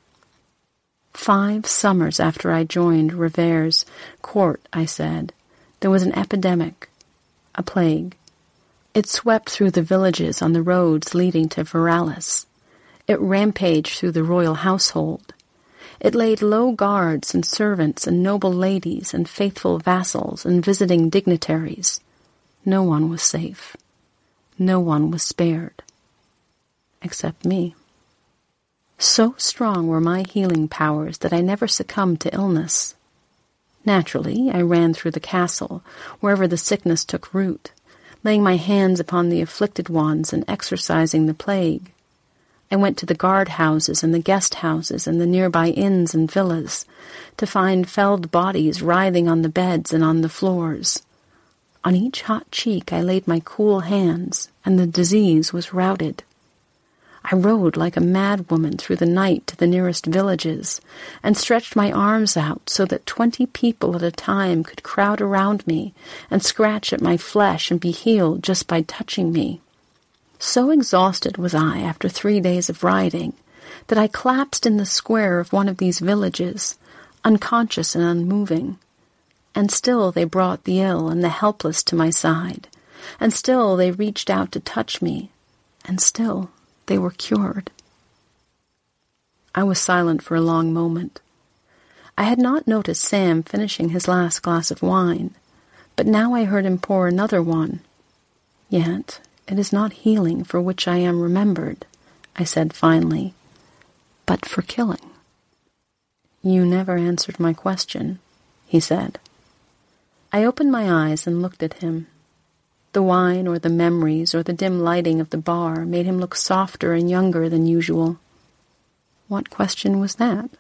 Five summers after I joined Revere's court, I said, there was an epidemic, a plague. It swept through the villages on the roads leading to Veralis. It rampaged through the royal household. It laid low guards and servants and noble ladies and faithful vassals and visiting dignitaries. No one was safe. No one was spared. Except me. So strong were my healing powers that I never succumbed to illness. Naturally, I ran through the castle, wherever the sickness took root, laying my hands upon the afflicted ones and exorcising the plague. I went to the guard-houses and the guest-houses and the nearby inns and villas to find felled bodies writhing on the beds and on the floors. On each hot cheek I laid my cool hands, and the disease was routed. I rode like a mad woman through the night to the nearest villages, and stretched my arms out so that twenty people at a time could crowd around me and scratch at my flesh and be healed just by touching me. So exhausted was I after three days of riding that I collapsed in the square of one of these villages, unconscious and unmoving. And still they brought the ill and the helpless to my side, and still they reached out to touch me, and still they were cured. I was silent for a long moment. I had not noticed Sam finishing his last glass of wine, but now I heard him pour another one. Yet it is not healing for which I am remembered, I said finally, but for killing. You never answered my question, he said. I opened my eyes and looked at him. The wine or the memories or the dim lighting of the bar made him look softer and younger than usual. What question was that?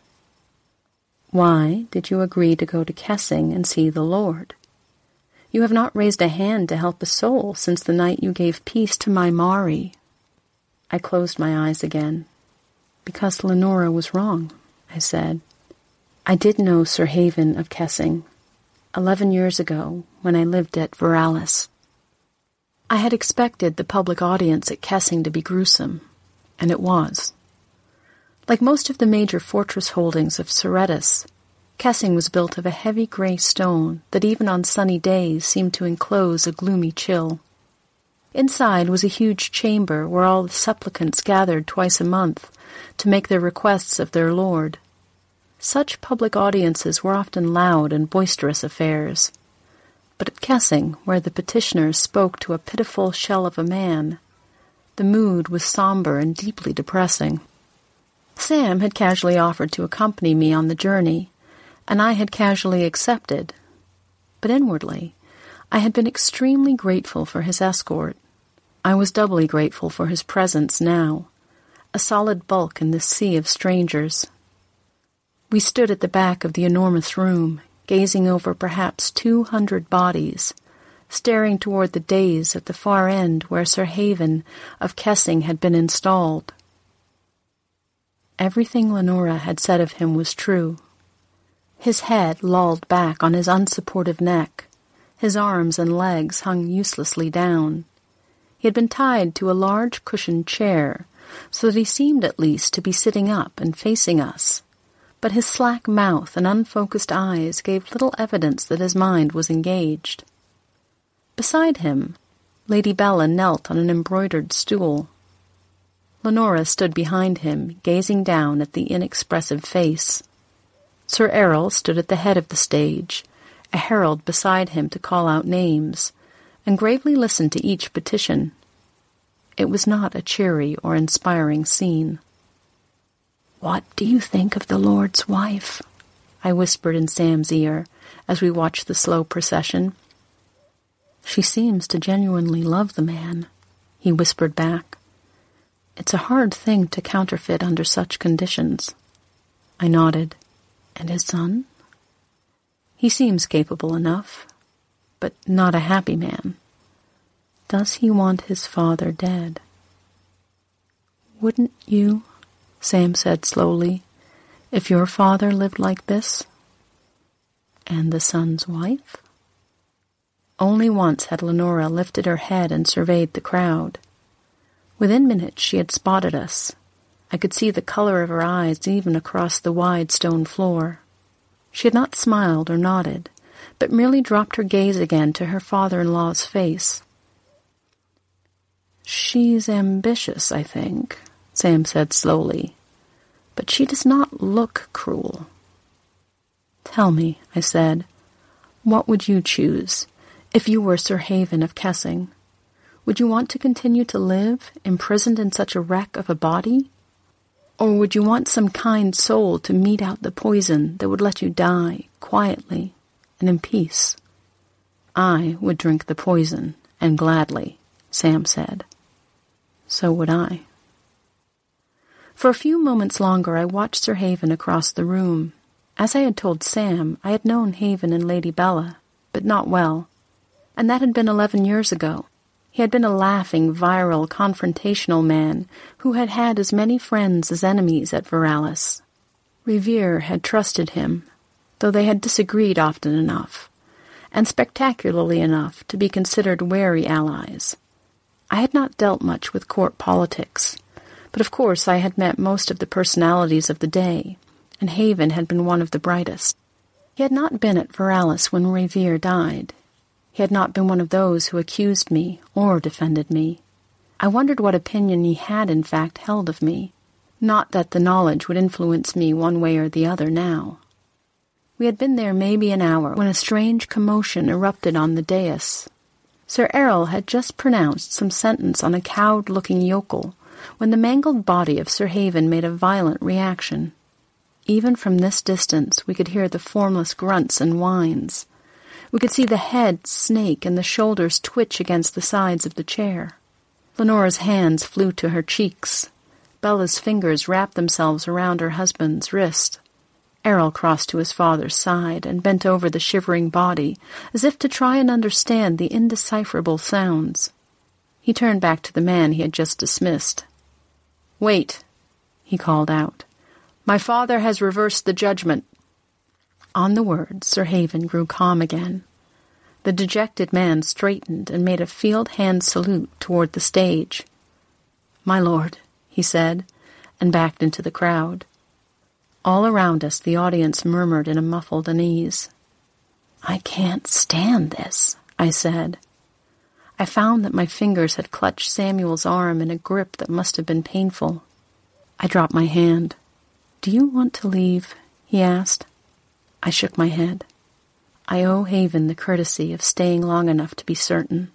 Why did you agree to go to Kessing and see the Lord? You have not raised a hand to help a soul since the night you gave peace to my Mari. I closed my eyes again. Because Lenora was wrong, I said. I did know Sir Haven of Kessing, eleven years ago, when I lived at Veralis. I had expected the public audience at Kessing to be gruesome, and it was. Like most of the major fortress holdings of Seretis, Kessing was built of a heavy grey stone that even on sunny days seemed to enclose a gloomy chill. Inside was a huge chamber where all the supplicants gathered twice a month to make their requests of their lord. Such public audiences were often loud and boisterous affairs. But at Kessing, where the petitioners spoke to a pitiful shell of a man, the mood was somber and deeply depressing. Sam had casually offered to accompany me on the journey, and I had casually accepted. But inwardly, I had been extremely grateful for his escort. I was doubly grateful for his presence now, a solid bulk in this sea of strangers. We stood at the back of the enormous room, gazing over perhaps two hundred bodies, staring toward the dais at the far end where Sir Haven of Kessing had been installed. Everything Lenora had said of him was true. His head lolled back on his unsupportive neck. His arms and legs hung uselessly down. He had been tied to a large cushioned chair, so that he seemed at least to be sitting up and facing us. But his slack mouth and unfocused eyes gave little evidence that his mind was engaged. Beside him, Lady Bella knelt on an embroidered stool. Lenora stood behind him, gazing down at the inexpressive face. Sir Errol stood at the head of the stage, a herald beside him to call out names, and gravely listened to each petition. It was not a cheery or inspiring scene. "What do you think of the Lord's wife?" I whispered in Sam's ear as we watched the slow procession. "She seems to genuinely love the man," he whispered back. "It's a hard thing to counterfeit under such conditions." I nodded. "And his son?" "He seems capable enough, but not a happy man." "Does he want his father dead?" "Wouldn't you," Sam said slowly, "if your father lived like this?" "And the son's wife?" Only once had Lenora lifted her head and surveyed the crowd. Within minutes she had spotted us. I could see the color of her eyes even across the wide stone floor. She had not smiled or nodded, but merely dropped her gaze again to her father-in-law's face. "She's ambitious, I think," Sam said slowly, "but she does not look cruel." "Tell me," I said, "what would you choose if you were Sir Haven of Kessing? Would you want to continue to live, imprisoned in such a wreck of a body? Or would you want some kind soul to mete out the poison that would let you die, quietly and in peace?" "I would drink the poison, and gladly," Sam said. "So would I." For a few moments longer I watched Sir Haven across the room. As I had told Sam, I had known Haven and Lady Bella, but not well, and that had been eleven years ago. He had been a laughing, virile, confrontational man who had had as many friends as enemies at Veralis. Revere had trusted him, though they had disagreed often enough, and spectacularly enough to be considered wary allies. I had not dealt much with court politics, but of course I had met most of the personalities of the day, and Haven had been one of the brightest. He had not been at Veralis when Revere died. He had not been one of those who accused me or defended me. I wondered what opinion he had in fact held of me. Not that the knowledge would influence me one way or the other now. We had been there maybe an hour when a strange commotion erupted on the dais. Sir Errol had just pronounced some sentence on a cowed-looking yokel when the mangled body of Sir Haven made a violent reaction. Even from this distance we could hear the formless grunts and whines. We could see the head snake and the shoulders twitch against the sides of the chair. Lenora's hands flew to her cheeks. Bella's fingers wrapped themselves around her husband's wrist. Errol crossed to his father's side and bent over the shivering body, as if to try and understand the indecipherable sounds. He turned back to the man he had just dismissed. "Wait," he called out. "My father has reversed the judgment." On the word, Sir Haven grew calm again. The dejected man straightened and made a field-hand salute toward the stage. "My lord," he said, and backed into the crowd. All around us the audience murmured in a muffled unease. "I can't stand this," I said. I found that my fingers had clutched Samuel's arm in a grip that must have been painful. I dropped my hand. "Do you want to leave?" he asked. I shook my head. I owe Haven the courtesy of staying long enough to be certain.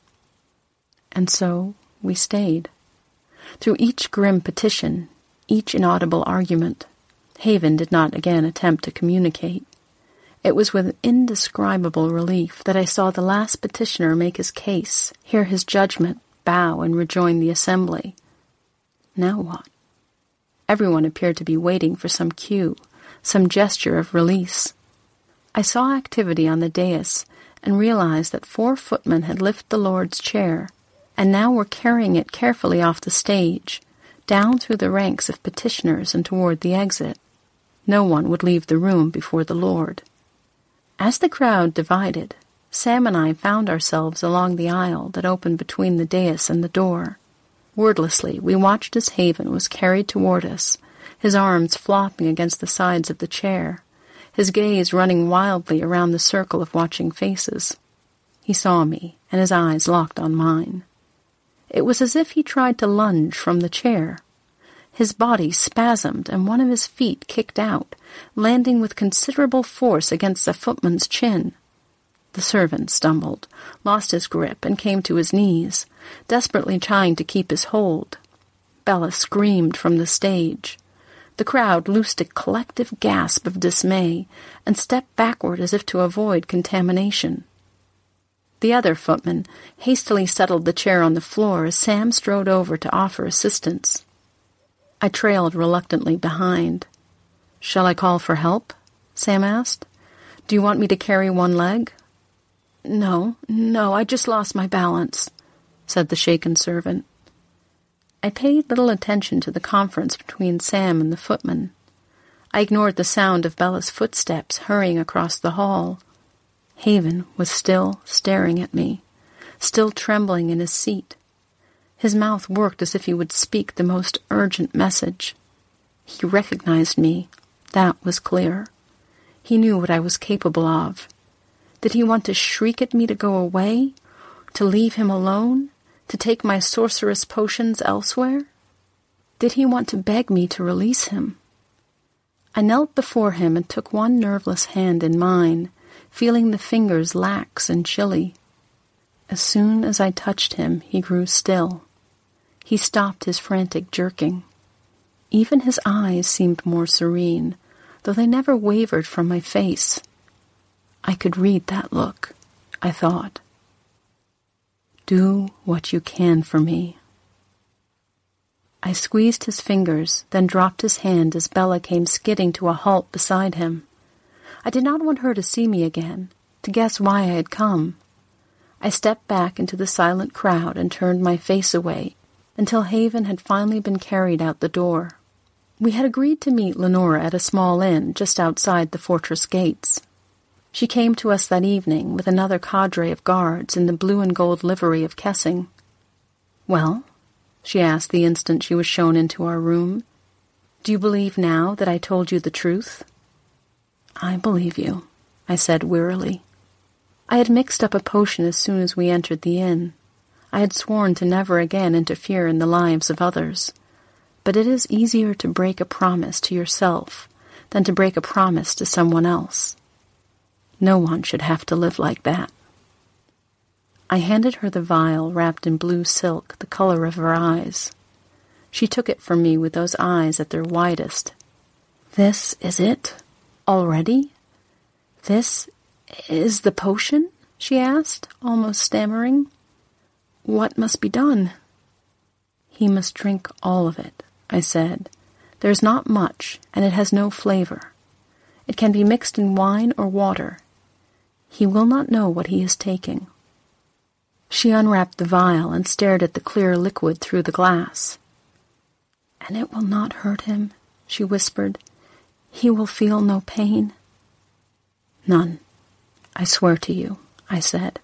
And so we stayed. Through each grim petition, each inaudible argument, Haven did not again attempt to communicate. It was with indescribable relief that I saw the last petitioner make his case, hear his judgment, bow, and rejoin the assembly. Now what? Everyone appeared to be waiting for some cue, some gesture of release. I saw activity on the dais and realized that four footmen had lifted the Lord's chair and now were carrying it carefully off the stage, down through the ranks of petitioners and toward the exit. No one would leave the room before the Lord. As the crowd divided, Sam and I found ourselves along the aisle that opened between the dais and the door. Wordlessly, we watched as Haven was carried toward us, his arms flopping against the sides of the chair, his gaze running wildly around the circle of watching faces. He saw me, and his eyes locked on mine. It was as if he tried to lunge from the chair. His body spasmed, and one of his feet kicked out, landing with considerable force against the footman's chin. The servant stumbled, lost his grip, and came to his knees, desperately trying to keep his hold. Bella screamed from the stage. The crowd loosed a collective gasp of dismay and stepped backward as if to avoid contamination. The other footman hastily settled the chair on the floor as Sam strode over to offer assistance. I trailed reluctantly behind. "Shall I call for help?" Sam asked. "Do you want me to carry one leg?" "No, no, I just lost my balance," said the shaken servant. I paid little attention to the conference between Sam and the footman. I ignored the sound of Bella's footsteps hurrying across the hall. Haven was still staring at me, still trembling in his seat. His mouth worked as if he would speak the most urgent message. He recognized me. That was clear. He knew what I was capable of. Did he want to shriek at me to go away? To leave him alone? To take my sorceress potions elsewhere? Did he want to beg me to release him? I knelt before him and took one nerveless hand in mine, feeling the fingers lax and chilly. As soon as I touched him, he grew still. He stopped his frantic jerking. Even his eyes seemed more serene, though they never wavered from my face. I could read that look, I thought. Do what you can for me. I squeezed his fingers, then dropped his hand as Bella came skidding to a halt beside him. I did not want her to see me again, to guess why I had come. I stepped back into the silent crowd and turned my face away until Haven had finally been carried out the door. We had agreed to meet Lenora at a small inn just outside the fortress gates. She came to us that evening with another cadre of guards in the blue and gold livery of Kessing. "Well?" she asked the instant she was shown into our room. "Do you believe now that I told you the truth?" "I believe you," I said wearily. I had mixed up a potion as soon as we entered the inn. I had sworn to never again interfere in the lives of others. But it is easier to break a promise to yourself than to break a promise to someone else. No one should have to live like that. I handed her the vial wrapped in blue silk, the color of her eyes. She took it from me with those eyes at their widest. "This is it? Already? This is the potion?" she asked, almost stammering. "What must be done?" "He must drink all of it," I said. "There is not much, and it has no flavor. It can be mixed in wine or water. He will not know what he is taking." She unwrapped the vial and stared at the clear liquid through the glass. "And it will not hurt him," she whispered. "He will feel no pain." "None, I swear to you," I said.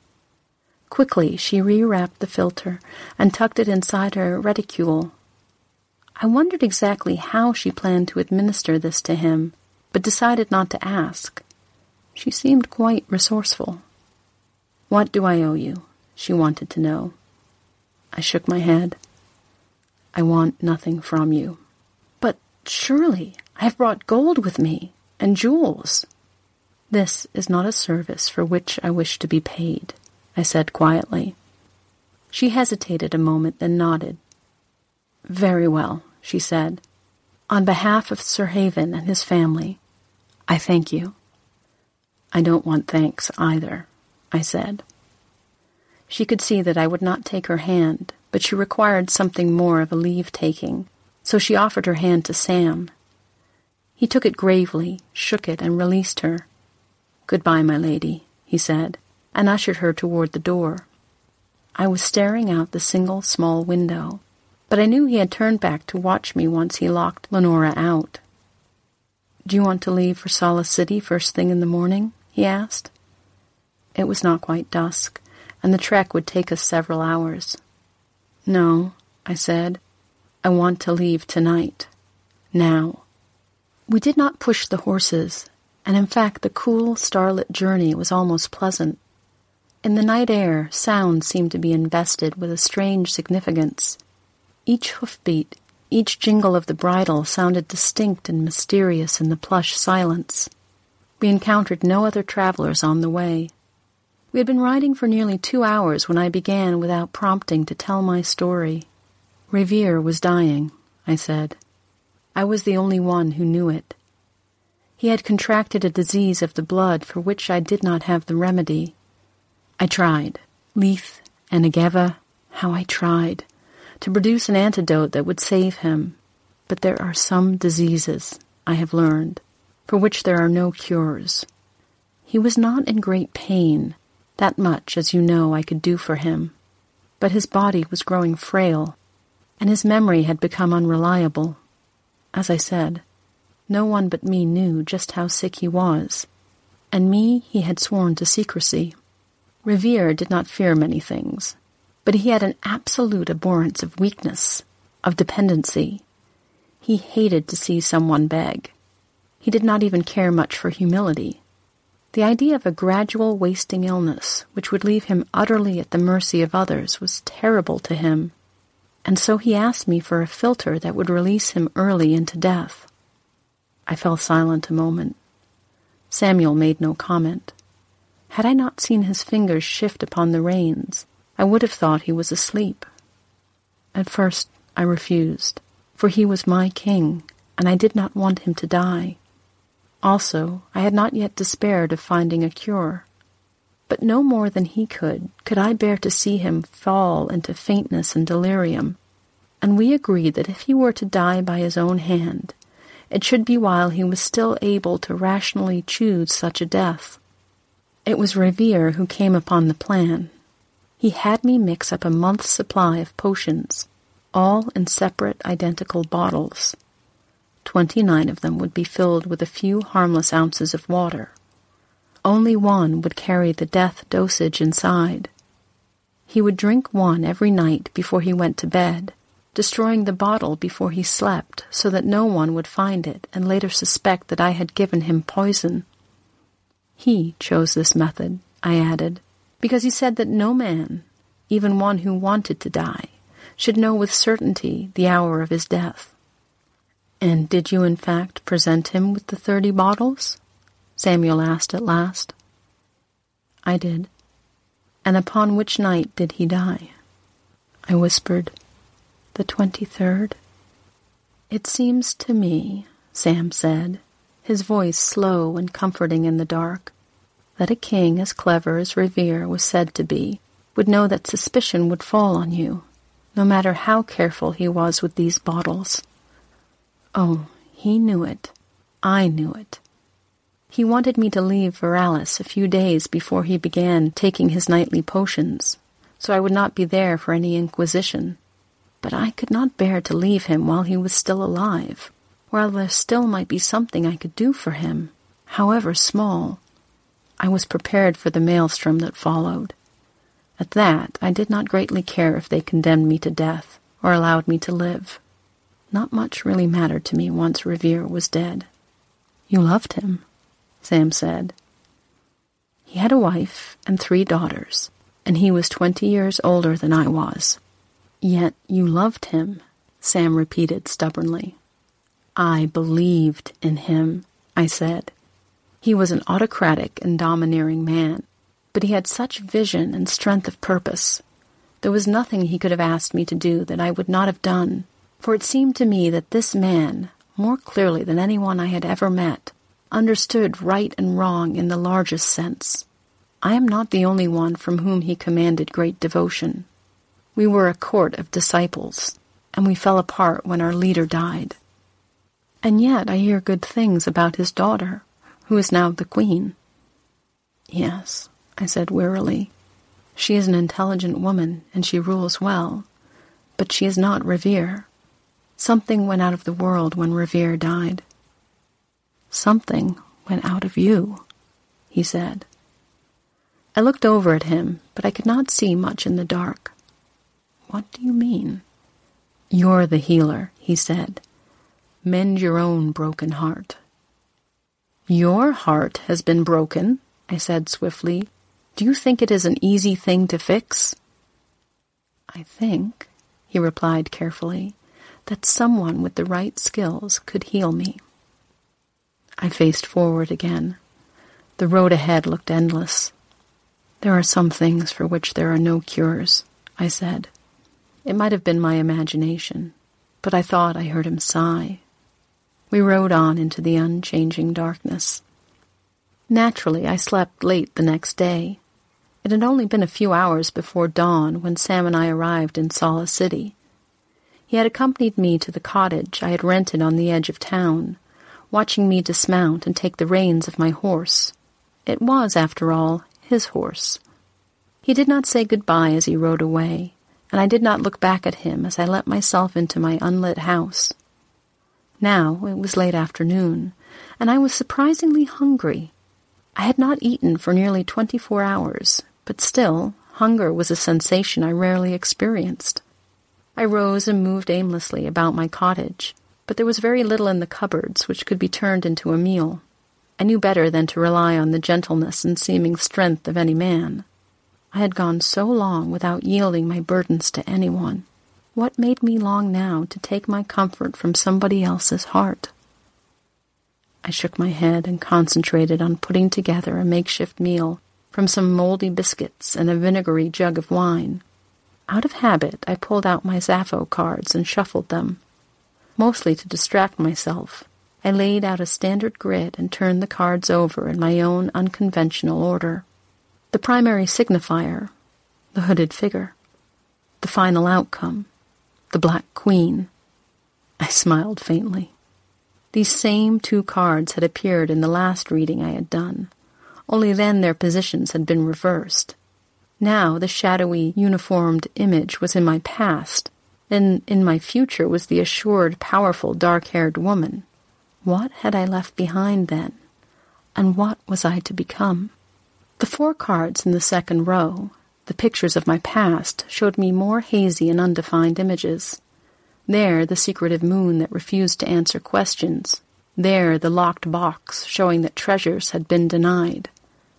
Quickly she rewrapped the filter and tucked it inside her reticule. I wondered exactly how she planned to administer this to him, but decided not to ask. She seemed quite resourceful. "What do I owe you?" she wanted to know. I shook my head. "I want nothing from you." "But surely I have brought gold with me, and jewels." "This is not a service for which I wish to be paid," I said quietly. She hesitated a moment, then nodded. "Very well," she said. "On behalf of Sir Haven and his family, I thank you." "I don't want thanks either," I said. She could see that I would not take her hand, but she required something more of a leave-taking, so she offered her hand to Sam. He took it gravely, shook it, and released her. "Goodbye, my lady," he said, and ushered her toward the door. I was staring out the single small window, but I knew he had turned back to watch me once he locked Lenora out. "Do you want to leave for Solace City first thing in the morning?" he asked. It was not quite dusk, and the trek would take us several hours. "No," I said. "I want to leave tonight. Now." We did not push the horses, and in fact the cool, starlit journey was almost pleasant. In the night air, sound seemed to be invested with a strange significance. Each hoofbeat, each jingle of the bridle sounded distinct and mysterious in the plush silence. We encountered no other travelers on the way. We had been riding for nearly two hours when I began without prompting to tell my story. Revere was dying, I said. I was the only one who knew it. He had contracted a disease of the blood for which I did not have the remedy. I tried, Leith and Angeva, how I tried, to produce an antidote that would save him. But there are some diseases, I have learned, for which there are no cures. He was not in great pain. That much, as you know, I could do for him. But his body was growing frail, and his memory had become unreliable. As I said, no one but me knew just how sick he was, and me he had sworn to secrecy. Revere did not fear many things, but he had an absolute abhorrence of weakness, of dependency. He hated to see someone beg. He did not even care much for humility. The idea of a gradual wasting illness, which would leave him utterly at the mercy of others, was terrible to him, and so he asked me for a filter that would release him early into death. I fell silent a moment. Samuel made no comment. Had I not seen his fingers shift upon the reins, I would have thought he was asleep. At first I refused, for he was my king, and I did not want him to die. Also, I had not yet despaired of finding a cure. But no more than he could, could I bear to see him fall into faintness and delirium, and we agreed that if he were to die by his own hand, it should be while he was still able to rationally choose such a death. It was Revere who came upon the plan. He had me mix up a month's supply of potions, all in separate identical bottles. Twenty-nine of them would be filled with a few harmless ounces of water. Only one would carry the death dosage inside. He would drink one every night before he went to bed, destroying the bottle before he slept so that no one would find it and later suspect that I had given him poison. He chose this method, I added, because he said that no man, even one who wanted to die, should know with certainty the hour of his death. And did you in fact present him with the thirty bottles? Samuel asked at last. I did. And upon which night did he die? I whispered, the twenty-third. It seems to me, Sam said, his voice slow and comforting in the dark, that a king as clever as Revere was said to be would know that suspicion would fall on you, no matter how careful he was with these bottles. Oh, he knew it. I knew it. He wanted me to leave Veralis a few days before he began taking his nightly potions, so I would not be there for any inquisition. But I could not bear to leave him while he was still alive, while there still might be something I could do for him, however small. I was prepared for the maelstrom that followed. At that, I did not greatly care if they condemned me to death or allowed me to live. Not much really mattered to me once Revere was dead. You loved him, Sam said. He had a wife and three daughters, and he was twenty years older than I was. Yet you loved him, Sam repeated stubbornly. I believed in him, I said. He was an autocratic and domineering man, but he had such vision and strength of purpose. There was nothing he could have asked me to do that I would not have done, for it seemed to me that this man, more clearly than anyone I had ever met, understood right and wrong in the largest sense. I am not the only one from whom he commanded great devotion. We were a court of disciples, and we fell apart when our leader died. And yet I hear good things about his daughter, who is now the queen. Yes, I said wearily. She is an intelligent woman, and she rules well. But she is not Revere. Something went out of the world when Revere died. Something went out of you, he said. I looked over at him, but I could not see much in the dark. What do you mean? You're the healer, he said. Mend your own broken heart. Your heart has been broken, I said swiftly. Do you think it is an easy thing to fix? I think, he replied carefully, that someone with the right skills could heal me. I faced forward again. The road ahead looked endless. There are some things for which there are no cures, I said. It might have been my imagination, but I thought I heard him sigh. We rode on into the unchanging darkness. Naturally, I slept late the next day. It had only been a few hours before dawn when Sam and I arrived in Sala City. He had accompanied me to the cottage I had rented on the edge of town, watching me dismount and take the reins of my horse. It was, after all, his horse. He did not say goodbye as he rode away, and I did not look back at him as I let myself into my unlit house. Now it was late afternoon, and I was surprisingly hungry. I had not eaten for nearly twenty-four hours, but still, hunger was a sensation I rarely experienced. I rose and moved aimlessly about my cottage, but there was very little in the cupboards which could be turned into a meal. I knew better than to rely on the gentleness and seeming strength of any man. I had gone so long without yielding my burdens to anyone. What made me long now to take my comfort from somebody else's heart? I shook my head and concentrated on putting together a makeshift meal from some moldy biscuits and a vinegary jug of wine. Out of habit, I pulled out my Zaffo cards and shuffled them. Mostly to distract myself, I laid out a standard grid and turned the cards over in my own unconventional order. The primary signifier, the hooded figure. The final outcome, the Black Queen. I smiled faintly. These same two cards had appeared in the last reading I had done, only then their positions had been reversed. Now the shadowy, uniformed image was in my past, and in my future was the assured, powerful, dark-haired woman. What had I left behind then? And what was I to become? The four cards in the second row, the pictures of my past, showed me more hazy and undefined images. There, the secretive moon that refused to answer questions. There, the locked box showing that treasures had been denied.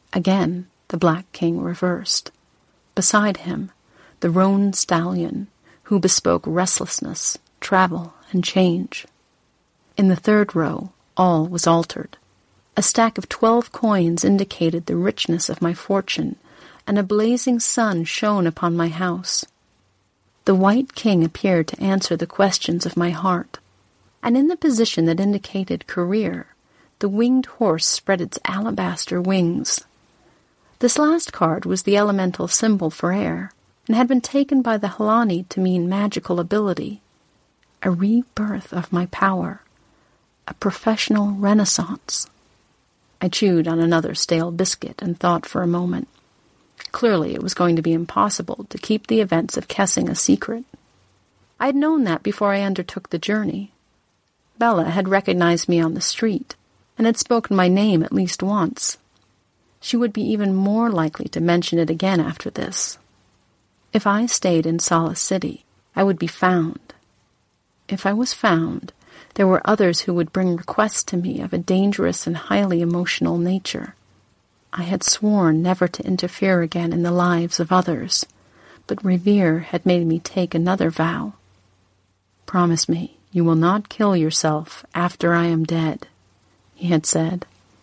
Again, the Black King reversed. Beside him, the roan stallion, who bespoke restlessness, travel, and change. In the third row, all was altered. A stack of twelve coins indicated the richness of my fortune, and a blazing sun shone upon my house. The White King appeared to answer the questions of my heart, and in the position that indicated career, the winged horse spread its alabaster wings. This last card was the elemental symbol for air, and had been taken by the Helani to mean magical ability, a rebirth of my power, a professional renaissance. I chewed on another stale biscuit and thought for a moment. Clearly it was going to be impossible to keep the events of Kessing a secret. I had known that before I undertook the journey. Bella had recognized me on the street, and had spoken my name at least once. She would be even more likely to mention it again after this. If I stayed in Solace City, I would be found. If I was found, there were others who would bring requests to me of a dangerous and highly emotional nature. I had sworn never to interfere again in the lives of others, but Revere had made me take another vow. "Promise me you will not kill yourself after I am dead," he had said.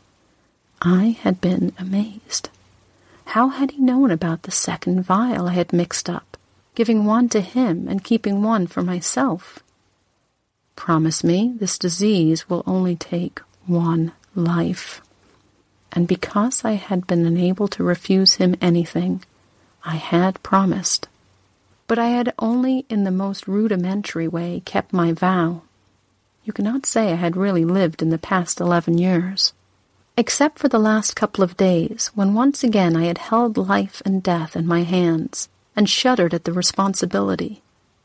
I had been amazed. How had he known about the second vial I had mixed up, giving one to him and keeping one for myself? "Promise me this disease will only take one life." And because I had been unable to refuse him anything, I had promised. But I had only in the most rudimentary way kept my vow. You cannot say I had really lived in the past eleven years. Except for the last couple of days, when once again I had held life and death in my hands, and shuddered at the responsibility.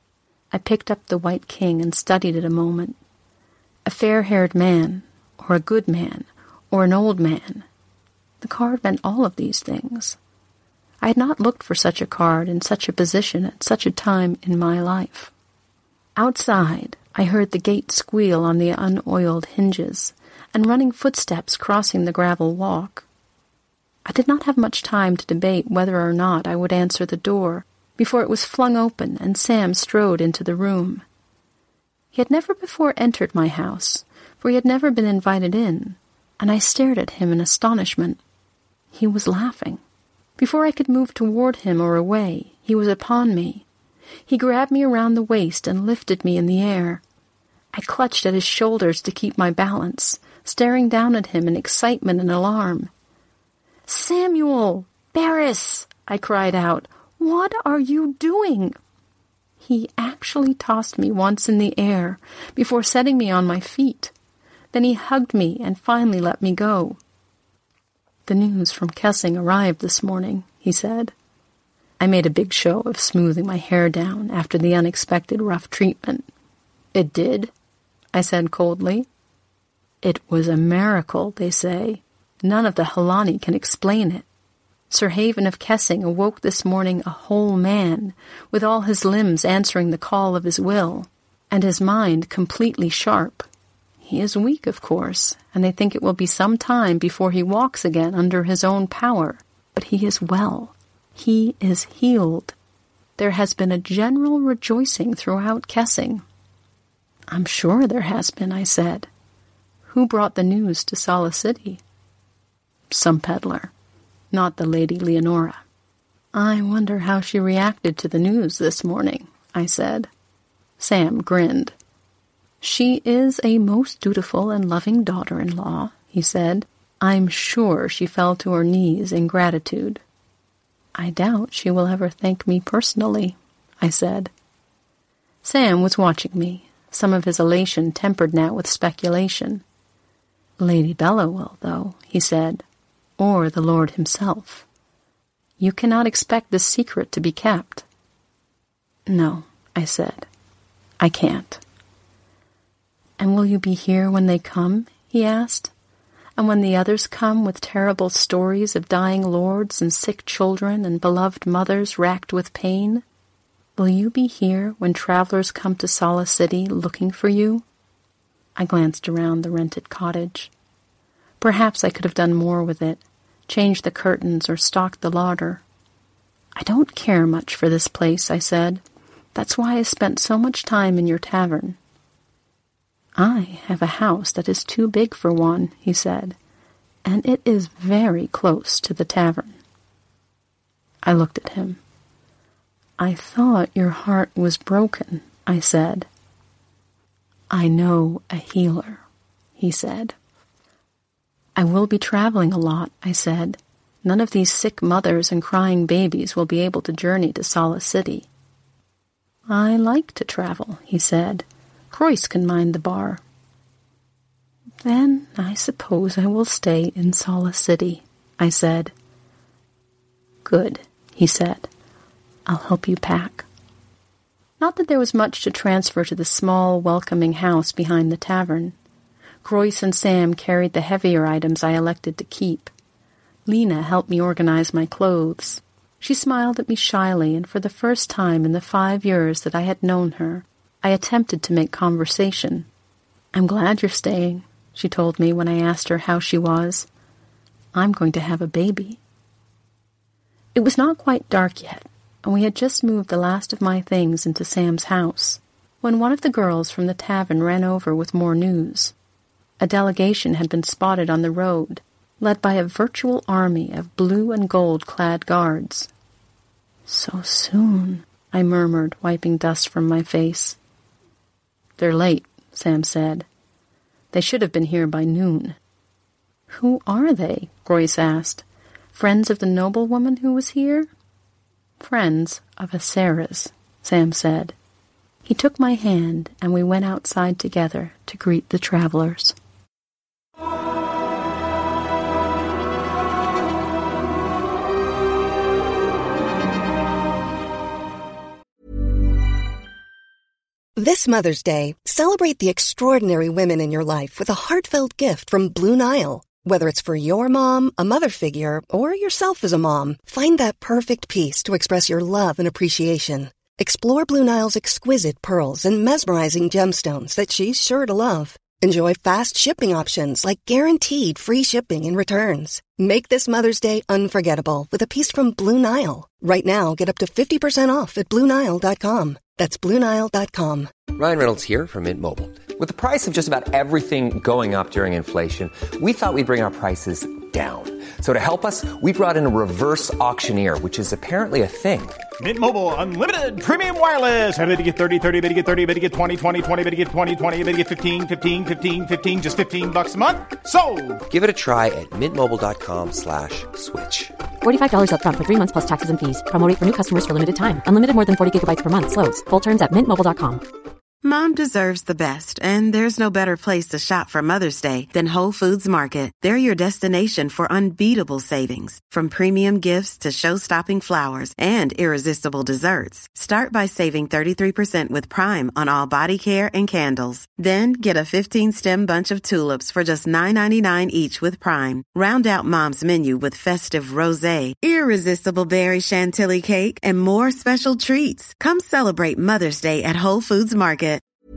I picked up the White King and studied it a moment. A fair-haired man, or a good man, or an old man. The card meant all of these things. I had not looked for such a card in such a position at such a time in my life. Outside, I heard the gate squeal on the unoiled hinges, and running footsteps crossing the gravel walk. I did not have much time to debate whether or not I would answer the door before it was flung open and Sam strode into the room. He had never before entered my house, for he had never been invited in, and I stared at him in astonishment. He was laughing. Before I could move toward him or away, he was upon me. He grabbed me around the waist and lifted me in the air. I clutched at his shoulders to keep my balance, staring down at him in excitement and alarm. "Samuel! Barris!" I cried out. "What are you doing?" He actually tossed me once in the air before setting me on my feet. Then he hugged me and finally let me go. "The news from Kessing arrived this morning," he said. I made a big show of smoothing my hair down after the unexpected rough treatment. "It did?" I said coldly. "It was a miracle, they say. None of the Helani can explain it. Sir Haven of Kessing awoke this morning a whole man, with all his limbs answering the call of his will, and his mind completely sharp. He is weak, of course, and they think it will be some time before he walks again under his own power, but he is well. He is healed. There has been a general rejoicing throughout Kessing." "I'm sure there has been," I said. "Who brought the news to Solace City?" "Some peddler. Not the Lady Leonora." "I wonder how she reacted to the news this morning," I said. Sam grinned. "She is a most dutiful and loving daughter-in-law," he said. "I'm sure she fell to her knees in gratitude." "I doubt she will ever thank me personally," I said. Sam was watching me, some of his elation tempered now with speculation. "Lady Bella will, though," he said, "or the Lord himself. You cannot expect this secret to be kept." "No," I said, "I can't." "And will you be here when they come?" he asked. "And when the others come with terrible stories of dying lords and sick children and beloved mothers racked with pain? Will you be here when travelers come to Solace City looking for you?" I glanced around the rented cottage. Perhaps I could have done more with it, change the curtains, or stock the larder. I don't care much for this place, I said. That's why I spent so much time in your tavern. I have a house that is too big for one, he said, and it is very close to the tavern. I looked at him. I thought your heart was broken, I said. I know a healer, he said. I will be traveling a lot, I said. None of these sick mothers and crying babies will be able to journey to Sala City. I like to travel, he said. Croyce can mind the bar. Then I suppose I will stay in Sala City, I said. Good, he said. I'll help you pack. Not that there was much to transfer to the small, welcoming house behind the tavern. Croyce and Sam carried the heavier items I elected to keep. Lena helped me organize my clothes. She smiled at me shyly, and for the first time in the five years that I had known her, I attempted to make conversation. I'm glad you're staying, she told me when I asked her how she was. I'm going to have a baby. It was not quite dark yet, and we had just moved the last of my things into Sam's house, when one of the girls from the tavern ran over with more news. A delegation had been spotted on the road, led by a virtual army of blue and gold-clad guards. So soon, I murmured, wiping dust from my face. They're late, Sam said. They should have been here by noon. Who are they? Croyce asked. Friends of the noblewoman who was here? Friends of Aceres, Sam said. He took my hand, and we went outside together to greet the travelers. This Mother's Day, celebrate the extraordinary women in your life with a heartfelt gift from Blue Nile. Whether it's for your mom, a mother figure, or yourself as a mom, find that perfect piece to express your love and appreciation. Explore Blue Nile's exquisite pearls and mesmerizing gemstones that she's sure to love. Enjoy fast shipping options like guaranteed free shipping and returns. Make this Mother's Day unforgettable with a piece from Blue Nile. Right now, get up to fifty percent off at Blue Nile dot com. That's Blue Nile dot com. Ryan Reynolds here from Mint Mobile. With the price of just about everything going up during inflation, we thought we'd bring our prices down. So to help us, we brought in a reverse auctioneer, which is apparently a thing. Mint Mobile Unlimited Premium Wireless. How to get thirty, thirty, how to get thirty, how to get twenty, twenty, twenty, how to get twenty, twenty, how to get fifteen, fifteen, fifteen, fifteen, just fifteen bucks a month? Sold! Give it a try at mintmobile.com slash switch. forty-five dollars up front for three months plus taxes and fees. Promo rate for new customers for limited time. Unlimited more than forty gigabytes per month. Slows full terms at mint mobile dot com. Mom deserves the best, and there's no better place to shop for Mother's Day than Whole Foods Market. They're your destination for unbeatable savings, from premium gifts to show-stopping flowers and irresistible desserts. Start by saving thirty-three percent with Prime on all body care and candles. Then get a fifteen-stem bunch of tulips for just nine ninety-nine each with Prime. Round out Mom's menu with festive rosé, irresistible berry chantilly cake, and more special treats. Come celebrate Mother's Day at Whole Foods Market.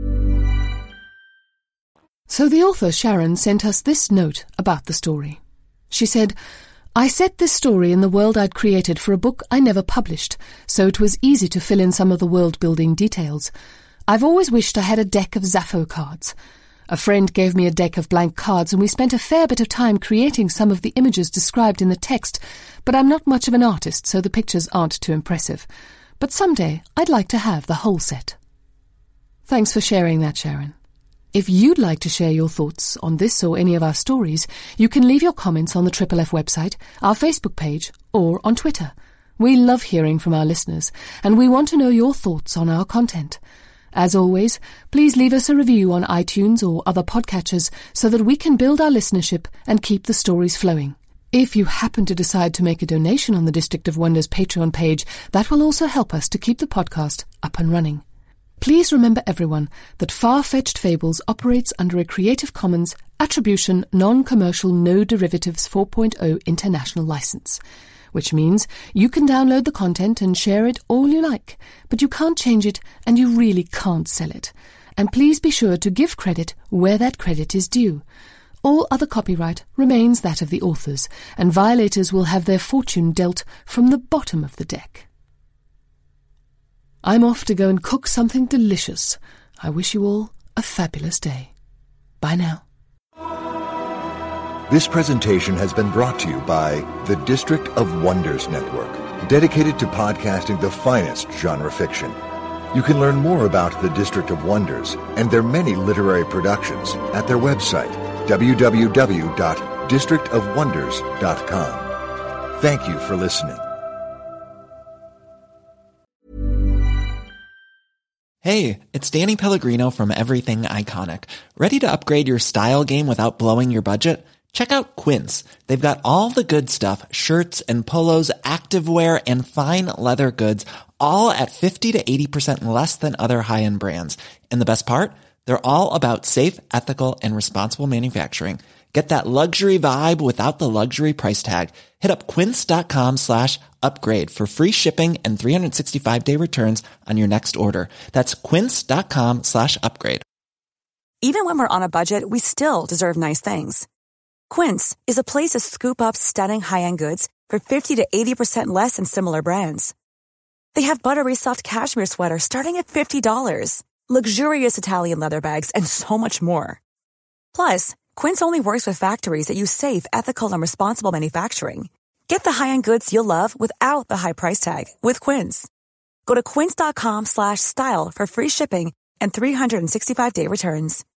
So the author Sharon sent us this note about the story. She said, I set this story in the world I'd created for a book I never published, so it was easy to fill in some of the world-building details. I've always wished I had a deck of Sappho cards. A friend gave me a deck of blank cards, and we spent a fair bit of time creating some of the images described in the text, but I'm not much of an artist, so the pictures aren't too impressive. But someday I'd like to have the whole set. Thanks for sharing that, Sharon. If you'd like to share your thoughts on this or any of our stories, you can leave your comments on the Triple F website, our Facebook page, or on Twitter. We love hearing from our listeners, and we want to know your thoughts on our content. As always, please leave us a review on iTunes or other podcatchers so that we can build our listenership and keep the stories flowing. If you happen to decide to make a donation on the District of Wonders Patreon page, that will also help us to keep the podcast up and running. Please remember, everyone, that Far-Fetched Fables operates under a Creative Commons Attribution Non-Commercial No Derivatives four point oh International License, which means you can download the content and share it all you like, but you can't change it and you really can't sell it. And please be sure to give credit where that credit is due. All other copyright remains that of the authors, and violators will have their fortune dealt from the bottom of the deck. I'm off to go and cook something delicious. I wish you all a fabulous day. Bye now. This presentation has been brought to you by the District of Wonders Network, dedicated to podcasting the finest genre fiction. You can learn more about the District of Wonders and their many literary productions at their website, w w w dot district of wonders dot com. Thank you for listening. Hey, it's Danny Pellegrino from Everything Iconic. Ready to upgrade your style game without blowing your budget? Check out Quince. They've got all the good stuff, shirts and polos, activewear, and fine leather goods, all at fifty to eighty percent less than other high-end brands. And the best part? They're all about safe, ethical, and responsible manufacturing. Get that luxury vibe without the luxury price tag. Hit up quince.com slash upgrade for free shipping and three sixty-five day returns on your next order. That's quince.com slash upgrade. Even when we're on a budget, we still deserve nice things. Quince is a place to scoop up stunning high-end goods for fifty to eighty percent less than similar brands. They have buttery soft cashmere sweaters starting at fifty dollars, luxurious Italian leather bags, and so much more. Plus, Quince only works with factories that use safe, ethical, and responsible manufacturing. Get the high-end goods you'll love without the high price tag with Quince. Go to quince.com slash style for free shipping and three sixty-five day returns.